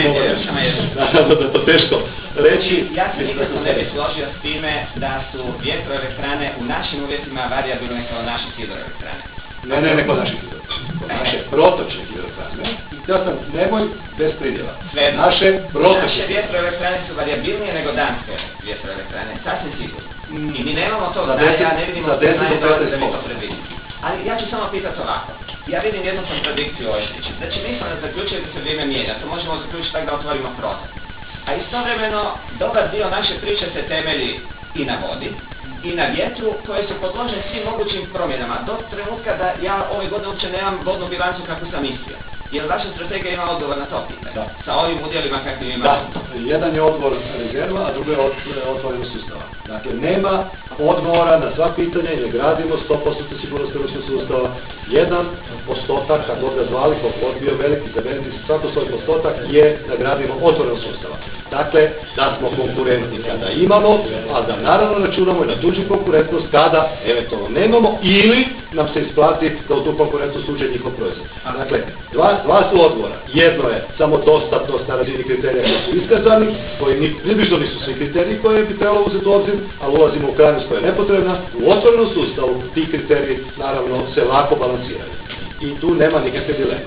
Naravno da je to teško reći. Ja se nikako ne bih složio s time da su vjetroelektrane u našim uvjetima varijabilne kao naše hidroelektrane. Ne kod naših hidroelektrane. Naše protočne hidroelektrane. Ja sam, nemoj bez pridjela. Naše protočne. Naše vjetroelektrane su varijabilnije nego danske vjetroelektrane, sasvim sigurno. I mi nemamo to znanja, ja ne vidimo znanje da mi to predvidimo. Ali ja ću samo pitati ovako. Ja vidim jednu kontradikciju u ovoj priči. Znači, mi smo zaključili da se vrijeme mijenja, to možemo zaključiti tako da otvorimo prozor. A istovremeno, dobar dio naše priče se temelji i na vodi, i na vjetru, koji su podloženi svim mogućim promjenama. Do trenutka da ja ove godine uopće nemam vodnu bilancu kako sam mislio. Jer vaša strategija ima odgovor na to pitanje? Sa ovim udjelima kakvim ima? Da, jedan je odgovor rezerva, a drugo je otvoreno sustava. Dakle, nema odgovora na sva pitanja i ne gradimo 100% sigurnost energetskog sustava. Jedan postotak, kad god ga zvali, kako bio veliki, zavediti svako svoj postotak, je da gradimo otvoreno sustava. Dakle, da smo konkurentni kada imamo, a da naravno računamo i na tuđu konkurentnost kada eventualno nemamo ili nam se isplati da u tu konkurentnost uđe njihov proizvod. Dakle, dva su odgovora. Jedno je samodostatnost na razini kriterija koji su iskazani, koji približno nisu svi kriteriji koje bi trebalo uzeti u obzir, ali ulazimo u krajnost koja je nepotrebna. U otvorenom sustavu ti kriteriji naravno se lako balansiraju. I tu nema nikakve dileme.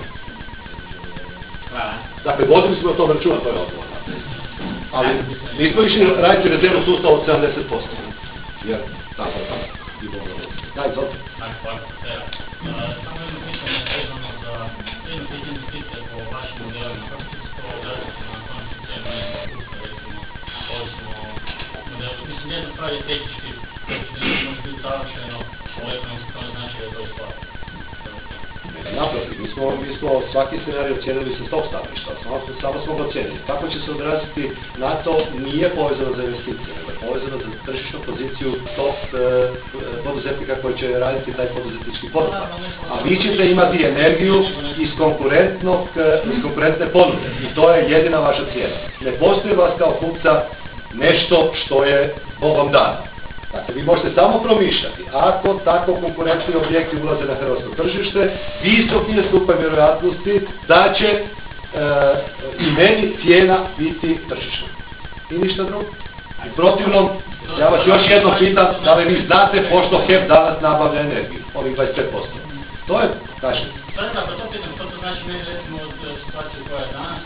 Hvala. Dakle, vodili smo o tom računa, to je odgovor. Ali nismo išli raditi rezervnu sustav od 70%. Jer, tako je tako. I dobro. Daj, izvolite. Samo jedno pitanje vezano za jedno pitanje po vašim modelima. Kako će se to odraziti na konačni Mislim, jedna stvar je tehnički, ne može biti savršeno, ali ekonomski to ne znači da je to isplati. Naprotiv, mi smo svaki scenarij ocijenili sa tog stanovišta, samo smo ga ocijenili. Kako će se odraziti na to nije povezano za investicije, nego je povezano za tržišnu poziciju tog poduzetnika koji će raditi taj poduzetnički poduhvat. A vi ćete imati energiju iz konkurentne ponude i to je jedina vaša cijena. Ne postoji vas kao kupca nešto što je Bogom dano. Dakle, vi možete samo promišljati, ako tako konkurentni objekti ulaze na hrvatsko tržište, visoki je stupanj vjerojatnosti da će i meni cijena biti tržišna. I ništa drugo. I protivnom, ja vas još jednom pitam, da li vi znate pošto HEP danas nabavlja energiju, ovih 25%. To je, kažem. Da, pa to pitam, što to znači meni recimo od situacije koja je danas,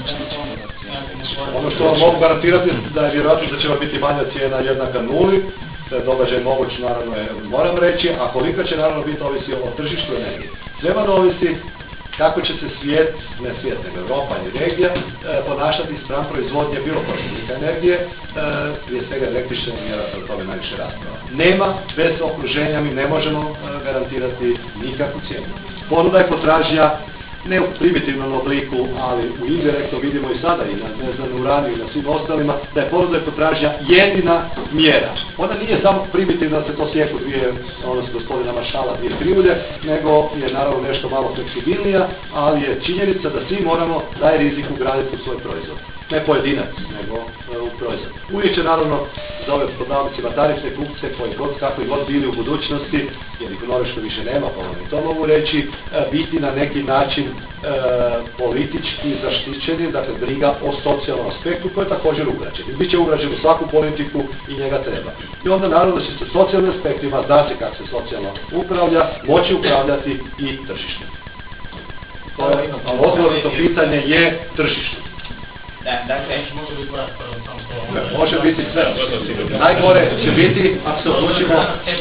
ono što vam mogu garantirati da je vjerojatno da će vam biti manja cijena jednaka nuli, to je događaj moguć, naravno moram reći, a koliko će naravno biti ovisi o tržištu energije. Treba da ovisi kako će se svijet, ne svijet, nego Europa i regija, ponašati spram proizvodnje bilo kojeg oblika energije, prije svega električne energije, o tome najviše rasprava. Nema, bez okruženja mi ne možemo garantirati nikakvu cijenu. Ponuda je potražnja, ne u primitivnom obliku, ali u indirektno vidimo i sada i na uranu i na svim ostalima, da je ponuda i potražnja jedina mjera. Ona nije samo primitivna da se to sjeku dvije, odnosno gospodina Maršala, dvije krivulje, nego je naravno nešto malo fleksibilnija, ali je činjenica da svi moramo taj rizik ugraditi u svoj proizvod. Ne pojedinac, nego u proizvod. Uvijek će naravno za ove podavnicima tarifne kupce, kakvi god bili u budućnosti, jer ih u Norveškoj više nema, pa vam i to mogu reći, biti na neki način politički zaštićeni, dakle briga o socijalnom aspektu koji je također ugrađen. I bit će ugrađen u svaku politiku i njega treba. I onda naravno da će se socijalnim aspektima, zna se kako se socijalno upravlja, moći upravljati i tržište. Odgovor na to pitanje je tržište. Dakle, može biti sve. Najgore će biti ako se odlučimo...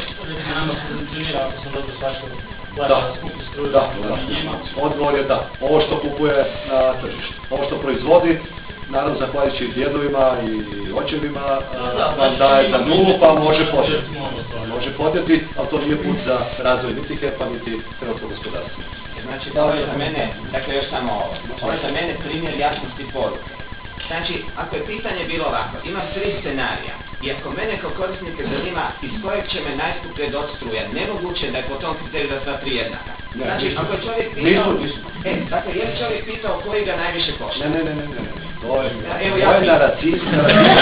Da. Odgovor je da. Ovo što kupuje na tržištu. Ovo što proizvodi, naravno zahvaljujući djedovima i očevima, vam daje za nulu, pa može podnijeti. Može podnijeti, ali to nije put za razvoj niti HEP-a, niti hrvatskog gospodarstva. Znači, to je za mene, dakle još samo ovo je za mene primjer jasnosti poruke. Znači, ako je pitanje bilo ovako, imam 3 scenarija i ako mene kao korisnike zanima iz kojeg će me najskuplje doći struja, nemoguće da je po tom kriteriju da sva 3 jednaka. Znači, ako je čovjek pitao... dakle, je li čovjek pitao koji ga najviše košta? Ne. To je naracijska...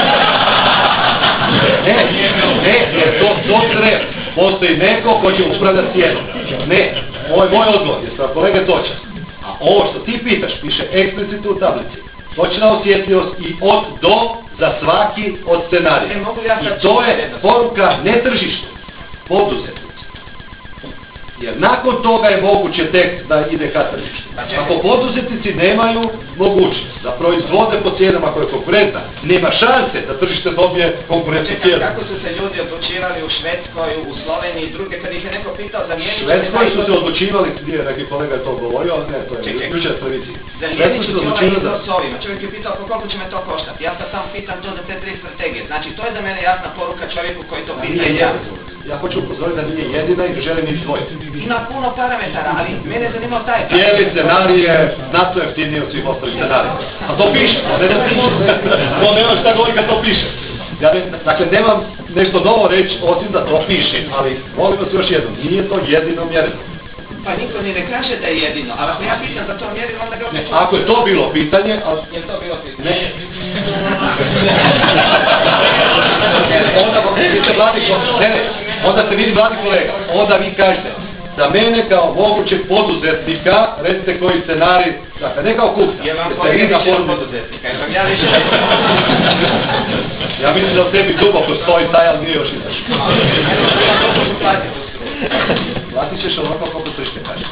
Ne, to treba. Postoji neko ko će upravljati cijenom. Ne, ovo je moj odgovor, jer sam kolege točan. A ovo što ti pitaš, piše eksplicitno u tablici. Točna osjetljivost i od do za svaki od scenarija. I to je poruka ne tržištu, poduzetnici. Jer nakon toga je moguće tek da ide ka tržištu. Ako poduzetnici nemaju mogućnost da proizvode po cijenama koje je konkurentna, nema šanse da tržište dobije konkurentnu cijenu. Kako su se ljudi odlučivali u Švedskoj, u Sloveniji i druge, kad ih je neko pitao za mjenicu... Švedskoj su se odlučivali, gdje je neki kolega to govorio, ne, to je jučer televiziji. Za mjenicu cijela iznos s ovima. Čovjek je pitao koliko će me to koštati. Ja sad samo pitam to za te 3 strategije. Znači, to je za mene jasna poruka čovjeku koji to pita i ja. Ja hoću upozoriti da nije jedina i želim ih dvojiti. Ima puno parametara, ali mene je zanimao taj... Cijeli scenarij je znatno jeftiniji od svih ostalih scenarija. A to piše, ne da piše. To nema šta govori kad to piše. Dakle, nemam nešto novo reći, osim da to piše, ali molim vas još jednom, nije to jedino mjerilo. Pa niko ni ne kaže da je jedino, ali ako ja pitam za to mjerilo, onda ga opet... Ako je to bilo pitanje... Je to bilo pitanje? Ne. Onda se vidi mladi kolega, onda vi kažete, za mene kao mogućeg poduzetnika, recite koji scenarij, dakle ne kao kupca. Je vam kolega više od poduzetnika, jer vam ja više... Ja mislim da u tebi duboko stoji taj, ali nije još izašao. Platit ćeš ovako koliko tržište kaže.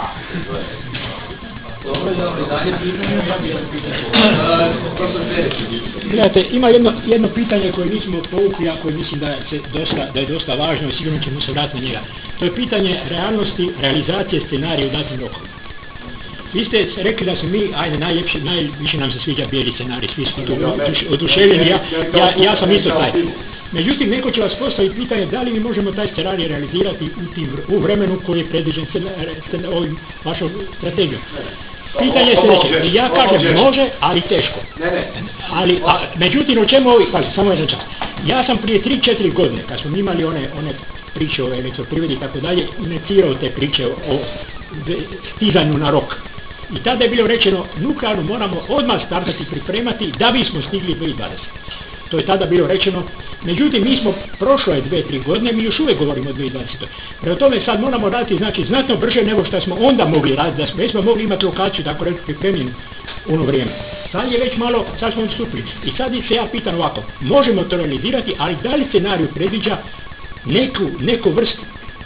Gledajte, ima jedno pitanje koje nismo povukli, a koje mislim da je dosta važno i sigurno ćemo se vratiti na njega. To je pitanje realnosti, realizacije scenarija u datim rokovima. Vi ste rekli da smo mi, ajde, najviše nam se sviđa bijeli scenarij, svi smo tu oduševljeni, ja sam isto taj. Međutim, neko će vas postaviti pitanje da li mi možemo taj scenarij realizirati u vremenu koji je predviđen ovim vašom strategijom. Pitanje je sljedeće, ja kažem može, ali teško. Međutim, o čemu ovi, samo jedan čas. Ja sam prije 3-4 godine, kad smo imali one priče o elektroprivredi i tako dalje, inicirao te priče o stizanju na rok. I tada je bilo rečeno, nuklearnu moramo odmah startati pripremati da bismo stigli 2020. To je tada bilo rečeno. Međutim, mi smo prošlo je 2-3 godine, mi još uvijek govorimo o 2020. Prema tome sad moramo raditi, znači, znatno brže nego što smo onda mogli raditi, da smo mogli imati lokaciju, tako reći, pripremljenu ono vrijeme. Sad je već malo, sad smo odstupili. I sad se ja pitam ovako, možemo to realizirati, ali da li scenarij predviđa neku vrst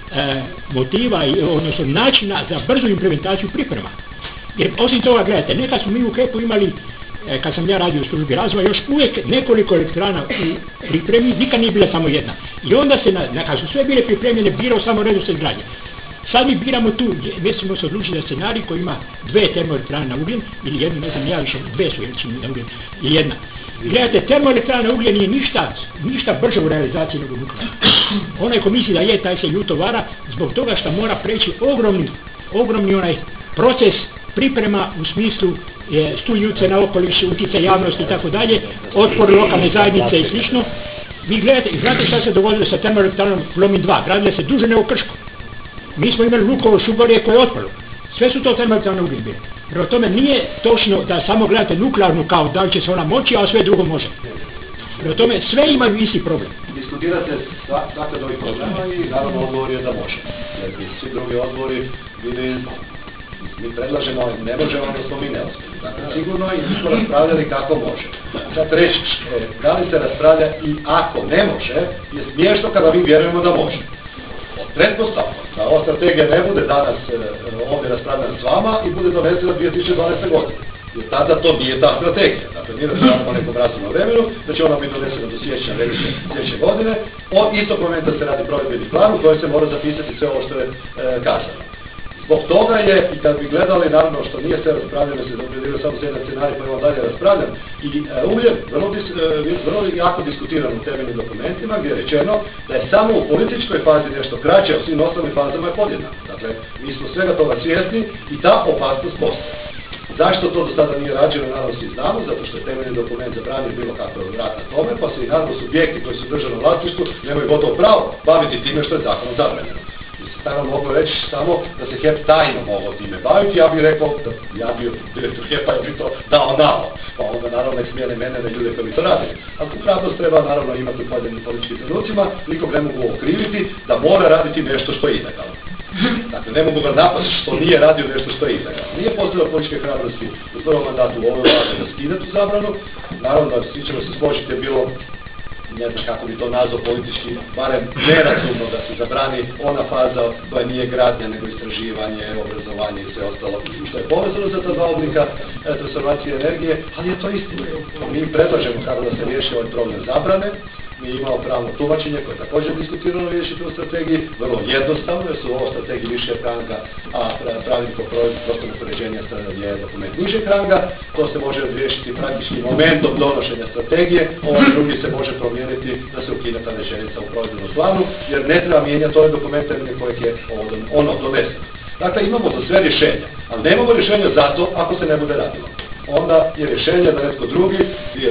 motiva, odnosno načina za brzu implementaciju priprema. Jer osim toga, gledajte, nekad smo mi u HEP-u imali, kad sam ja radio u službi razvoja, još uvijek nekoliko elektrana u pripremi, nikad nije bila samo jedna. I onda se, kad su sve bile pripremljene, birao samo redu se izgradnje. Sad mi biramo tu, mi smo se odlučili za scenarij koji ima 2 termoelektrane na ugljen, ili jednu, ne znam ja više, 2 su na ugljen, i jedna. Gledajte, termoelektrana na ugljen nije ništa brže u realizaciji nego nuklearna. Onaj ko misli da je, taj se ljuto vara, zbog toga što mora preći ogromni onaj proces priprema u smislu studij utjecaja na okoliš, utjecaj javnosti i tako dalje, otpor lokalne zajednice i slično. Vi gledate i znate šta se dogodilo sa termoelektranom Plomin 2, gradile se duže nego Krško. Mi smo imali Lukovo Šuborje koje je otpalo. Sve su to termoelektrane ugljen bile. Prema tome nije točno da samo gledate nuklearnu kao da li će se ona moći, a sve drugo može. Prema tome sve imaju isti problem. Diskutira se svaka od ovih problema i naravno odgovor je da može. Jer bi svi drugi odgovori bili, mi predlažemo, ne možemo, onda smo mi neuspjeli. Dakle, sigurno i nismo raspravljali kako može. Sad reći, da li se raspravlja i ako ne može, je smiješno kada mi vjerujemo da može. Pretpostavljamo da ova strategija ne bude danas ovdje raspravljena s vama i bude donesena 2012. godine. Jer tada to nije ta strategija. Dakle, mi raspravljamo o nekom razumnom vremenu, da će ona biti donesena do siječnja sljedeće godine. Od istog momenta se radi provedbeni plan u kojoj se mora zapisati sve ovo što je kazano. Zbog toga je, i kad bi gledali, naravno što nije sve raspravljeno, se zapredio samo jedan scenarij koji je dalje raspravljan, i ugljen vrlo jako diskutiran u temeljnim dokumentima gdje je rečeno da je samo u političkoj fazi nešto kraće, a u svim ostalim fazama je podjednako. Dakle, mi smo svega toga svjesni i ta opasnost postoji. Zašto to do sada nije rađeno, naravno svi znamo, zato što je temeljni dokument zabranio bilo kakve vrata tome, pa se i naravno subjekti koji su u državnom vlasništvu nemaju gotovo pravo baviti time što je zakonom zabranjeno. Naravno mogu reći samo da se HEP tajno mogao time baviti, ja bih rekao da ja bio direktor HEP-a i bi to dao nalo. Pa onda naravno nek smijene mene da ljude koji bi to radili. Ali tu pravnost treba naravno imati u pojedinim političkim trenucima, nikog ne mogu okriviti da mora raditi nešto što je ilegalno. Dakle, ne mogu ga napasti što nije radio nešto što je ilegalno. Nije postojalo političke hrabrosti u prvom mandatu u ovoj vlade da skine tu zabranu. Naravno, svi ćemo se složiti, je bilo, ne znam kako bi to nazvao politički, barem nerazumno da se zabrani ona faza koja nije gradnja, nego istraživanje, obrazovanje i sve ostalo što je povezano za ta dva oblika transformacije energije, ali je to istina. Mi predlažemo kako da se riješi ovaj problem zabrane. Mi imamo pravno tumačenje koje je također diskutirano riješiti u strategiji, vrlo jednostavno jer su u ovoj strategiji više ranga, a pravilnik o provedbi prostornog uređenja je dokument nižeg ranga. To se može riješiti praktički momentom donošenja strategije, ovaj drugi se može promijeniti da se ukine ta rečenica u provedbenom planu, jer ne treba mijenjati ovaj dokument temeljem kojeg je ono doneseno. Dakle, imamo za sve rješenja, ali nemamo rješenja zato ako se ne bude radilo. Onda je rješenje da netko drugi,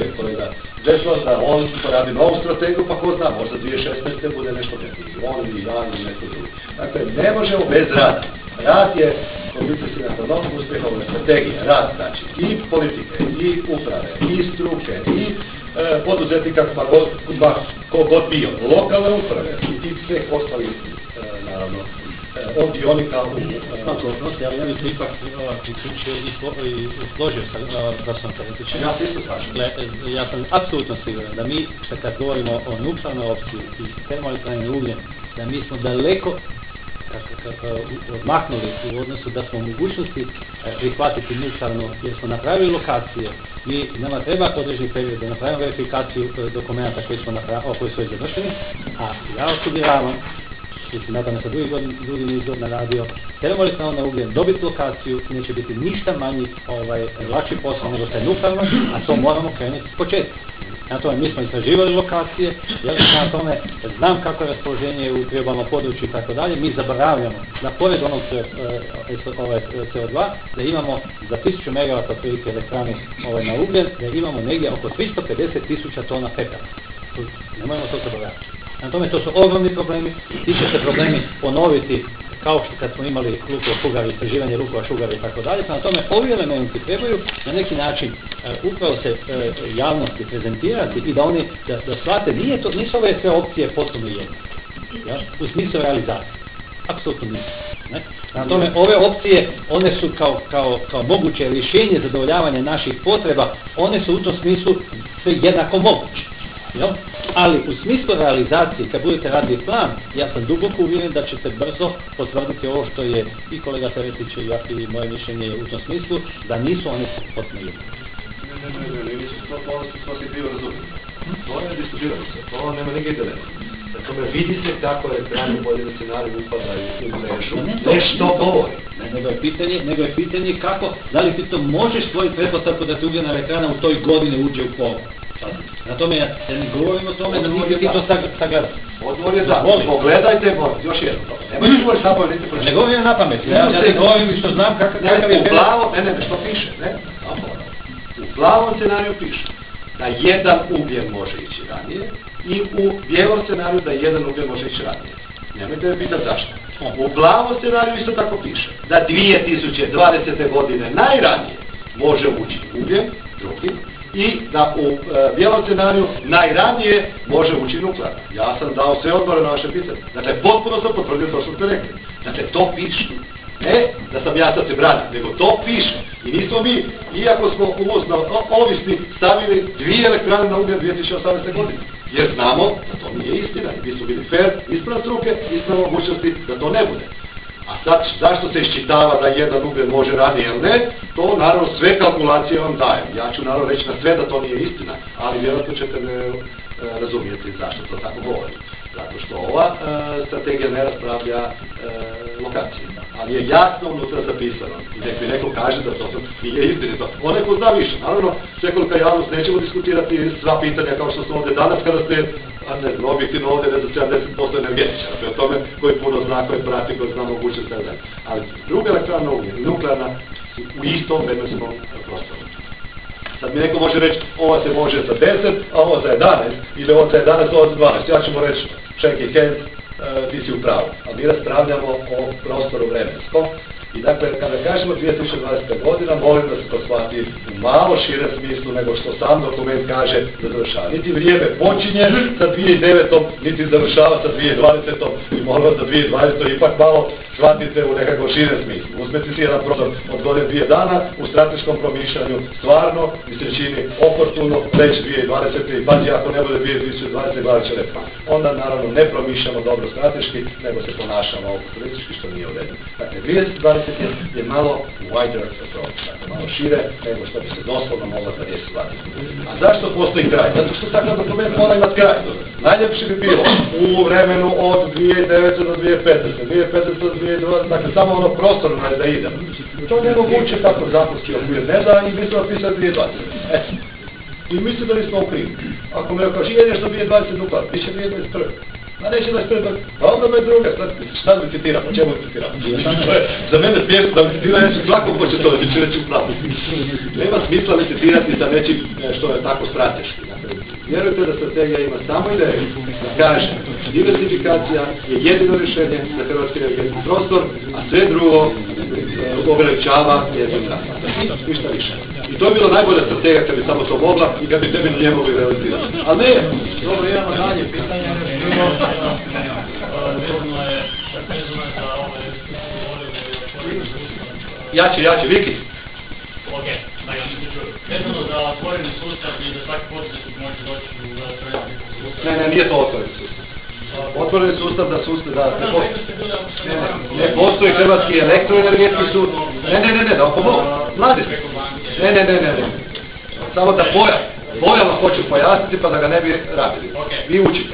da on poradi novu strategiju, pa ko zna, možda 2016. bude nešto neko, on ili ja ili netko drugi. Dakle, ne možemo bez rada. Rad je kondicijski ekonomskog uspjeha ove strategije. Rad znači i politike, i uprave, i struke, i poduzetnika, ko god bio, lokalne uprave i svih ostalih, naravno, od dionika u... Ja bih se ipak priključio i složio da sam se priključio. Ja se isto slažem. Ja sam apsolutno siguran da mi, kad govorimo o nuklearnoj opciji i termoelektrani ugljen, da mi smo daleko odmaknuli u odnosu da smo u mogućnosti prihvatiti nuklearno, jer smo napravili lokacije i nama treba određeni period da napravimo verifikaciju dokumenta koji su završeni, a ja osudiravam tu si naravno sa drugi niz godina radio, termoelektrana na ugljen, dobiti lokaciju, neće biti ništa manji, lakši posao nego što je nuklearno, a to moramo krenuti s početka. Na tome mi smo istraživali lokacije, na tome znam kako je raspoloženje u priobalnom području i tako dalje, mi zaboravljamo da pored onog CO2, da imamo za 1000 MW otprilike elektranu na ugljen, da imamo negdje oko 350.000 tona pepela. Nemojmo to zaboraviti. Na tome to su ogromni problemi, ti će se problemi ponoviti kao što kad smo imali Lukova Šugari, istraživanje Lukova Šugari i tako dalje, pa na tome ovi elementi trebaju na neki način upravo se javnosti prezentirati i da oni, da shvate, nisu ove sve opcije potpuno jedne, ja? U smislu realizacije. Apsolutno nisu. Ne? Na tome ove opcije, one su kao moguće rješenje zadovoljavanja naših potreba, one su u tom smislu sve jednako moguće. Jel? Ali u smislu realizacije, kad budete radili plan, ja sam duboko uvjeren da ćete brzo potvrditi ovo što je i kolega Teretić i moje mišljenje u tom smislu, da nisu oni potpuno jedni. To se krivo razumije. To ne diskutiramo se, to nema nigdje dilema. Dakle, vidi se kako elektrane u pojedini scenariju upadaju u mrežu, nešto govori. Nego je pitanje kako, da li ti to možeš stvoriti pretpostavku da ti ugljena elektrana u toj godini uđe u pogon. Na tome ja ne govorim o tome da nisi ti to sagledati. Odgovor je da. Pogledajte, još jedno. Nemojte govoriti na pamet, niste pročitali. Ne govorim na pamet, ja ti govorim što znam kakav je... U plavom, što piše, u plavom scenariju piše da jedan ugljen može ići ranije i u bijelom scenariju da jedan ugljen može ići ranije. Nemojte me pitati zašto. U plavom scenariju isto tako piše da 2020. godine najranije može ući ugljen, drugi, i da u bijelom scenariju najranije može ući nuklearna. Ja sam dao sve odgovore na vaše pitanje. Dakle, potpuno sam potvrdio to što ste rekli. Dakle, to piše. Ne da sam ja sad se branim, nego to piše. I nismo mi, iako smo uvozno ovisni, stavili 2 elektrane na ugljen 2018. godine. Jer znamo da to nije istina. I mi smo bili fair, ispravno struke, ispravno mogućnosti da to ne bude. A sad, zašto se iščitava da jedan ugljen može ranije ili ne, to naravno sve kalkulacije vam dajem. Ja ću naravno reći na sve da to nije istina, ali vjerojatno ćete me razumijeti zašto to tako govori. Zato što ova strategija ne raspravlja lokacije, ali je jasno unutra zapisano. I nek mi neko kaže da to nije istinito. Onaj ko zna više. Naravno, svekolika javnost, nećemo diskutirati sva pitanja kao što smo ovdje danas kada ste, ne znam, objektivno ovdje ne za 70% energetičara, pre tome koji puno zna, koji prati, koji zna mogućnost, tako dalje. Ali druga elektrana ugljen i nuklearna su u istom vremenskom prostoru. Sad mi neko može reći, ova se može za 10, a ova za 11, ili ova za 11, ova za 12. Ja ću mu reći, shake hands, ti si u pravu. A mi raspravljamo o prostoru vremenskom. I dakle, kada kažemo 2020. godina, molim da se to shvati u malo šire smislu nego što sam dokument kaže da završava. Niti vrijeme počinje sa 2009. niti završava sa 2020. I molim vas da 2020. ipak malo shvatite u nekakvom širem smislu. Uzmete si jedan prostor od godine 2 dana u strateškom promišljanju, stvarno mi se čini oportuno reći 2020. i pazi ako ne bude 2020. gledat će repa. Onda naravno ne promišljamo dobro strateški, nego se ponašamo oportunistički što nije u redu. Dakle, 2020 je malo wider approach, dakle malo šire nego što bi se doslovno mogla za riječ shvatiti. A zašto postoji kraj? Zato što takav dokument mora imati kraj. Najljepše bi bilo u vremenu od 2009. do 2015. 2015. do 2020. Dakle, samo ono prostorno da ide. To je nemoguće kako zakonski okvir ne da i mi smo napisali 2020. Eto. I mislim da nismo u krivu. Ako me kaže, ideš do 2020 nuklear, bit će 2021. A neće 21. Pa onda me druga, šta da citiram, o čemu citiram? Za mene smiješno da citiram, ja ću svakom ko će to reći u pravu. Nema smisla citirati sa nečim što je tako strateški. Vjerujte da strategija ima samo ideju da kaže diversifikacija je jedino rješenje za hrvatski energetski prostor, a sve drugo ograničava njezin razvoj. Ništa više. I to je bilo najbolja strategija kad bi samo to mogla i kad bi tebi nije mogli realizirati. Ali ne! Dobro, imamo dalje pitanje. Jači, Viki! Ok, tako se čuju. Vezano za otvoreni sustav i da svaki poduzetnik može doći u elektroenergetski sustav. Ne, nije to otvoreni sustav. Otvoreni sustav da sustav da ne postoji. Ne postoji hrvatski elektroenergetski sustav. Ne, da vam pomogu. Mladi ste. Ne. Samo da pojavno hoću pojasniti pa da ga ne bi rabili. Vi učite.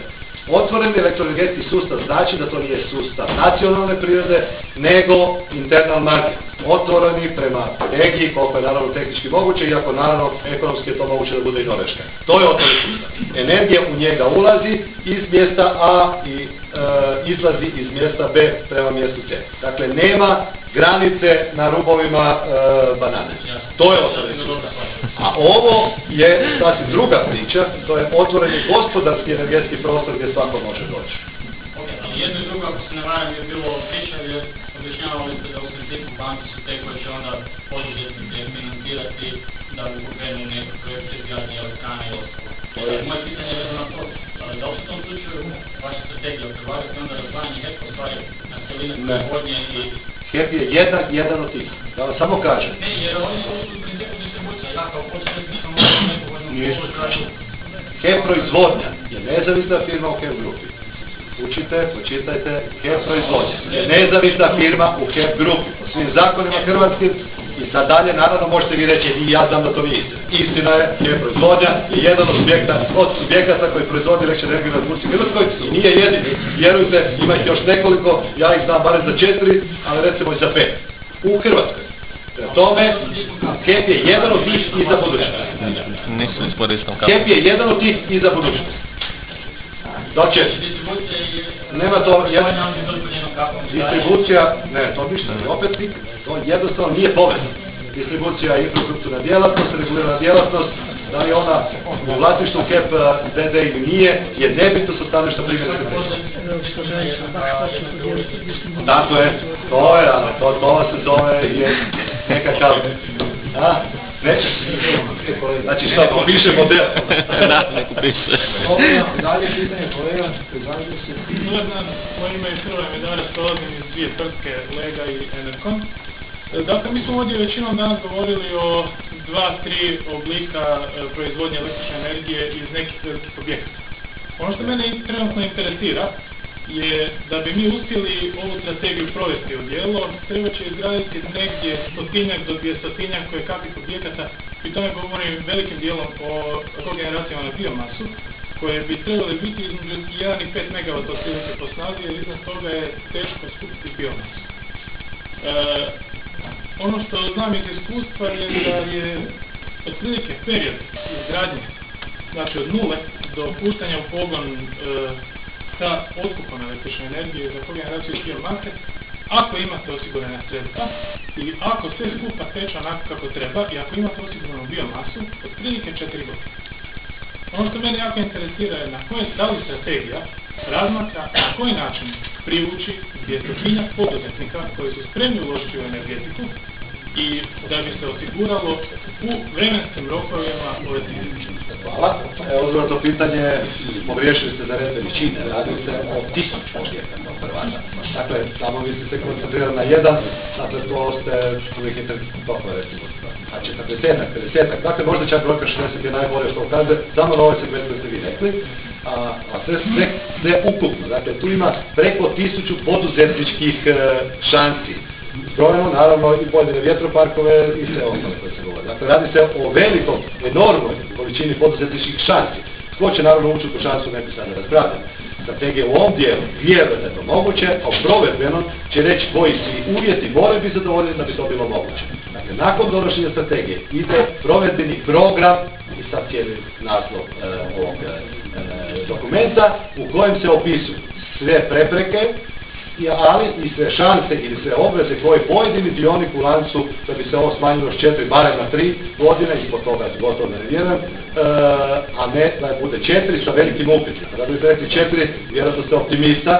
Otvoreni elektroenergetski sustav znači da to nije sustav nacionalne prirode, nego internal market. Otvoreni prema regiji, koliko je naravno tehnički moguće, iako naravno ekonomski je to moguće da bude i Norveška. To je otvoreni sustav. Energija u njega ulazi iz mjesta A i izlazi iz mjesta B prema mjestu C. Dakle, nema granice na rubovima banane. To je otvoreni sustav. A ovo je sasvim druga priča, to je otvoreni gospodarski energetski prostor gdje svako može doći. Jedno i drugo, ako se ne varam, je bilo priča jer objašnjavali ste da u principu banke su te koje će onda poduzetnike financirati da bi pokrenuli neke projekte izgradnje elektrana i ostalo. Moje pitanje je vezano na to, da li u tom slučaju vaša strategija predlagati onda razdvajanje HEP-a stvari na cjeline proizvodnje i... HEP je jedan od tih, da vam samo kažem. Ne, jer oni su u principu distribucija, ja kao poduzetnik sam možda neko možda... HEP proizvodnja je nezavisna firma u HEP grupi. Učite, počitajte, HEP proizvodnja je nezavisna firma u HEP grupi. Po svim zakonima hrvatskim i sad dalje, naravno možete vi reći i ja znam da to nije istina. Istina je, HEP proizvodnja je jedan od subjekata koji proizvodi električnu energiju na Republici Hrvatskoj i nije jedini. Vjerujte, ima ih još nekoliko, ja ih znam barem za 4, ali recimo i za 5. U Hrvatskoj. Tome, HEP je jedan od tih i za budućnost. Nisam iskoristao kapu. HEP je jedan od tih i za budućnost. Znači, nema to, distribucija, ne, to ništa, opet to jednostavno nije povezano. Distribucija je infrastrukturna djelatnost, regulirana djelatnost, da li ona u vlasništvu HEP d.d. ili nije, je nebitno sa stanovišta primjenske priče. Tako je, to se zove nekakav, znači šta, popiše model. Da, neko piše. Dalje pitanje kolega, izvalite se. Dobar dan, moje ime je Hrvoje Medaras, dolazim iz dvije tvrtke, Lega i Enercon. Dakle, mi smo ovdje većinom danas govorili o 2-3 oblika proizvodnje električne energije iz nekih velikih objekata. Ono što mene trenutno interesira je da bi mi uspjeli ovu strategiju provesti u djelo, treba će izgraditi negdje 100-tinjak do 200-tinjak koje kakvih objekata, i tome govorim velikim dijelom o kogeneracijama na biomasu, koje bi trebali biti između 1 i 5 MW otprilike po snazi, jer iznad toga je teško skupiti biomasu. Ono što znam iz iskustva je da je otprilike period izgradnje, znači od nule do puštanja u pogon sa otkupom električne energije za kogeneraciju biomase, ako imate osigurana sredstva i ako sve skupa teče onako kako treba i ako imate osiguranu biomasu, otprilike 4 godine. Ono što mene jako interesira je da li strategija razmatra na koji način privući 200-tinjak poduzetnika koji su spremni uložiti u energetiku i da bi se osiguralo u vremenskim rokovima ove ciljeve. Hvala. Odgovor na to pitanje, pogriješili ste za red veličine, radi se o 1000 objekata Hrvata. Dakle, tamo vi ste se koncentrirali na jedan, dakle to ste uvijek tokove recimo, a 40-ak, 50-ak, dakle možda čak brojka 60 je najbolje što ukazuje, samo na ovaj segment koji ste vi rekli, a sve ukupno, dakle tu ima preko 1000 poduzetničkih šansi. Zbrojeno, naravno, i pojedine vjetroparkove i sve ostale koje se govore. Dakle, radi se o velikom, enormnoj količini poduzetničkih šansi. Ko će naravno ući u tu šansu, ne bi sada raspravljati. Strategija u ovom dijelu vjeruje da je to moguće, a u provedbenom će reći koji svi uvjeti moraju biti zadovoljeni da bi to bilo moguće. Dakle, nakon donošenja strategije ide provedbeni program i sad cijeli naslov ovog dokumenta u kojem se opisuju sve prepreke, ali i sve šanse ili sve obveze koje pojedini dionik u lancu da bi se ovo smanjilo s 4 barem na 3 godine, ispod toga gotovo da ne vjerujem, a ne da bude 4 sa velikim upitima. Da biste rekli 4, vjerojatno ste optimista,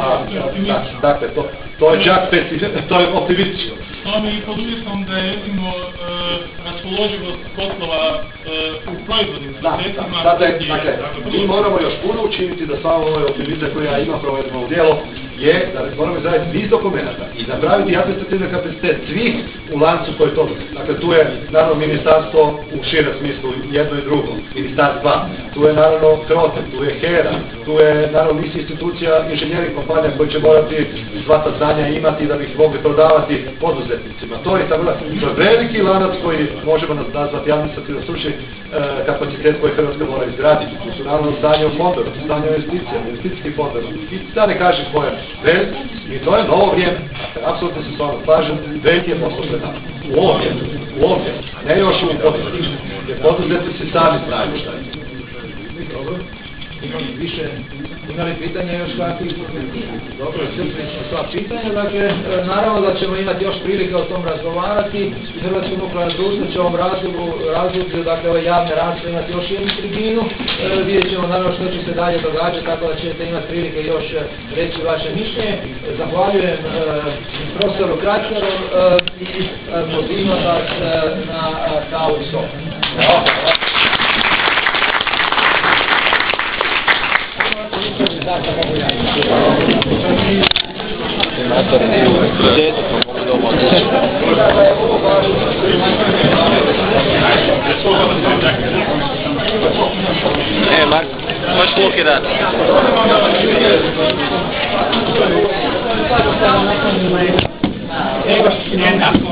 dakle to je čak to je optimistično. To i pod uvjetom da je recimo raspoloživost kotlova u proizvodnim procesima... Dakle, mi moramo još puno učiniti da samo ovaj optimizam koji ja imam provedeno u djelo je da moramo izraditi niz dokumenta i napraviti administrativni kapacitet svih u lancu koji to... Dakle, tu je naravno ministarstvo u širem smislu jedno i drugo, ministarstva, tu je naravno HROTE, tu je HERA, tu je naravno niz institucija, inženjeri kompanija koji će morati sva ta znanja imati da bi ih mogli prodavati poduzetnicima. To je veliki lanac koji možemo nazvati administrativno stručni kapacitet koje Hrvatska mora izgraditi. Tu su naravno stanje u fondovima, stanje u investicijama, investicijskim fondovima. I da ne kažem koje, i to je novo vrijeme. Dakle, apsolutno se s vama slažem, veliki je posao pred nama. U ovom vrijeme, ne još u poduzetnici. Jer poduzetnici sami znaju šta je. Dobro. Imali pitanja još kakvih? Dobro, iscrpili smo sva pitanja, dakle, naravno da ćemo imati još prilike o tom razgovarati. Hrvatsko nuklearno društvo će u ovom razdoblju, dakle, ove javne rasprave imati još jednu tribinu. Vidjet ćemo naravno što će se dalje događati, tako da ćete imati prilike još reći vaše mišljenje. Zahvaljujem profesoru Kračaru i pozivam vas na kavu i sok. Marko, možeš luki dati? Evo,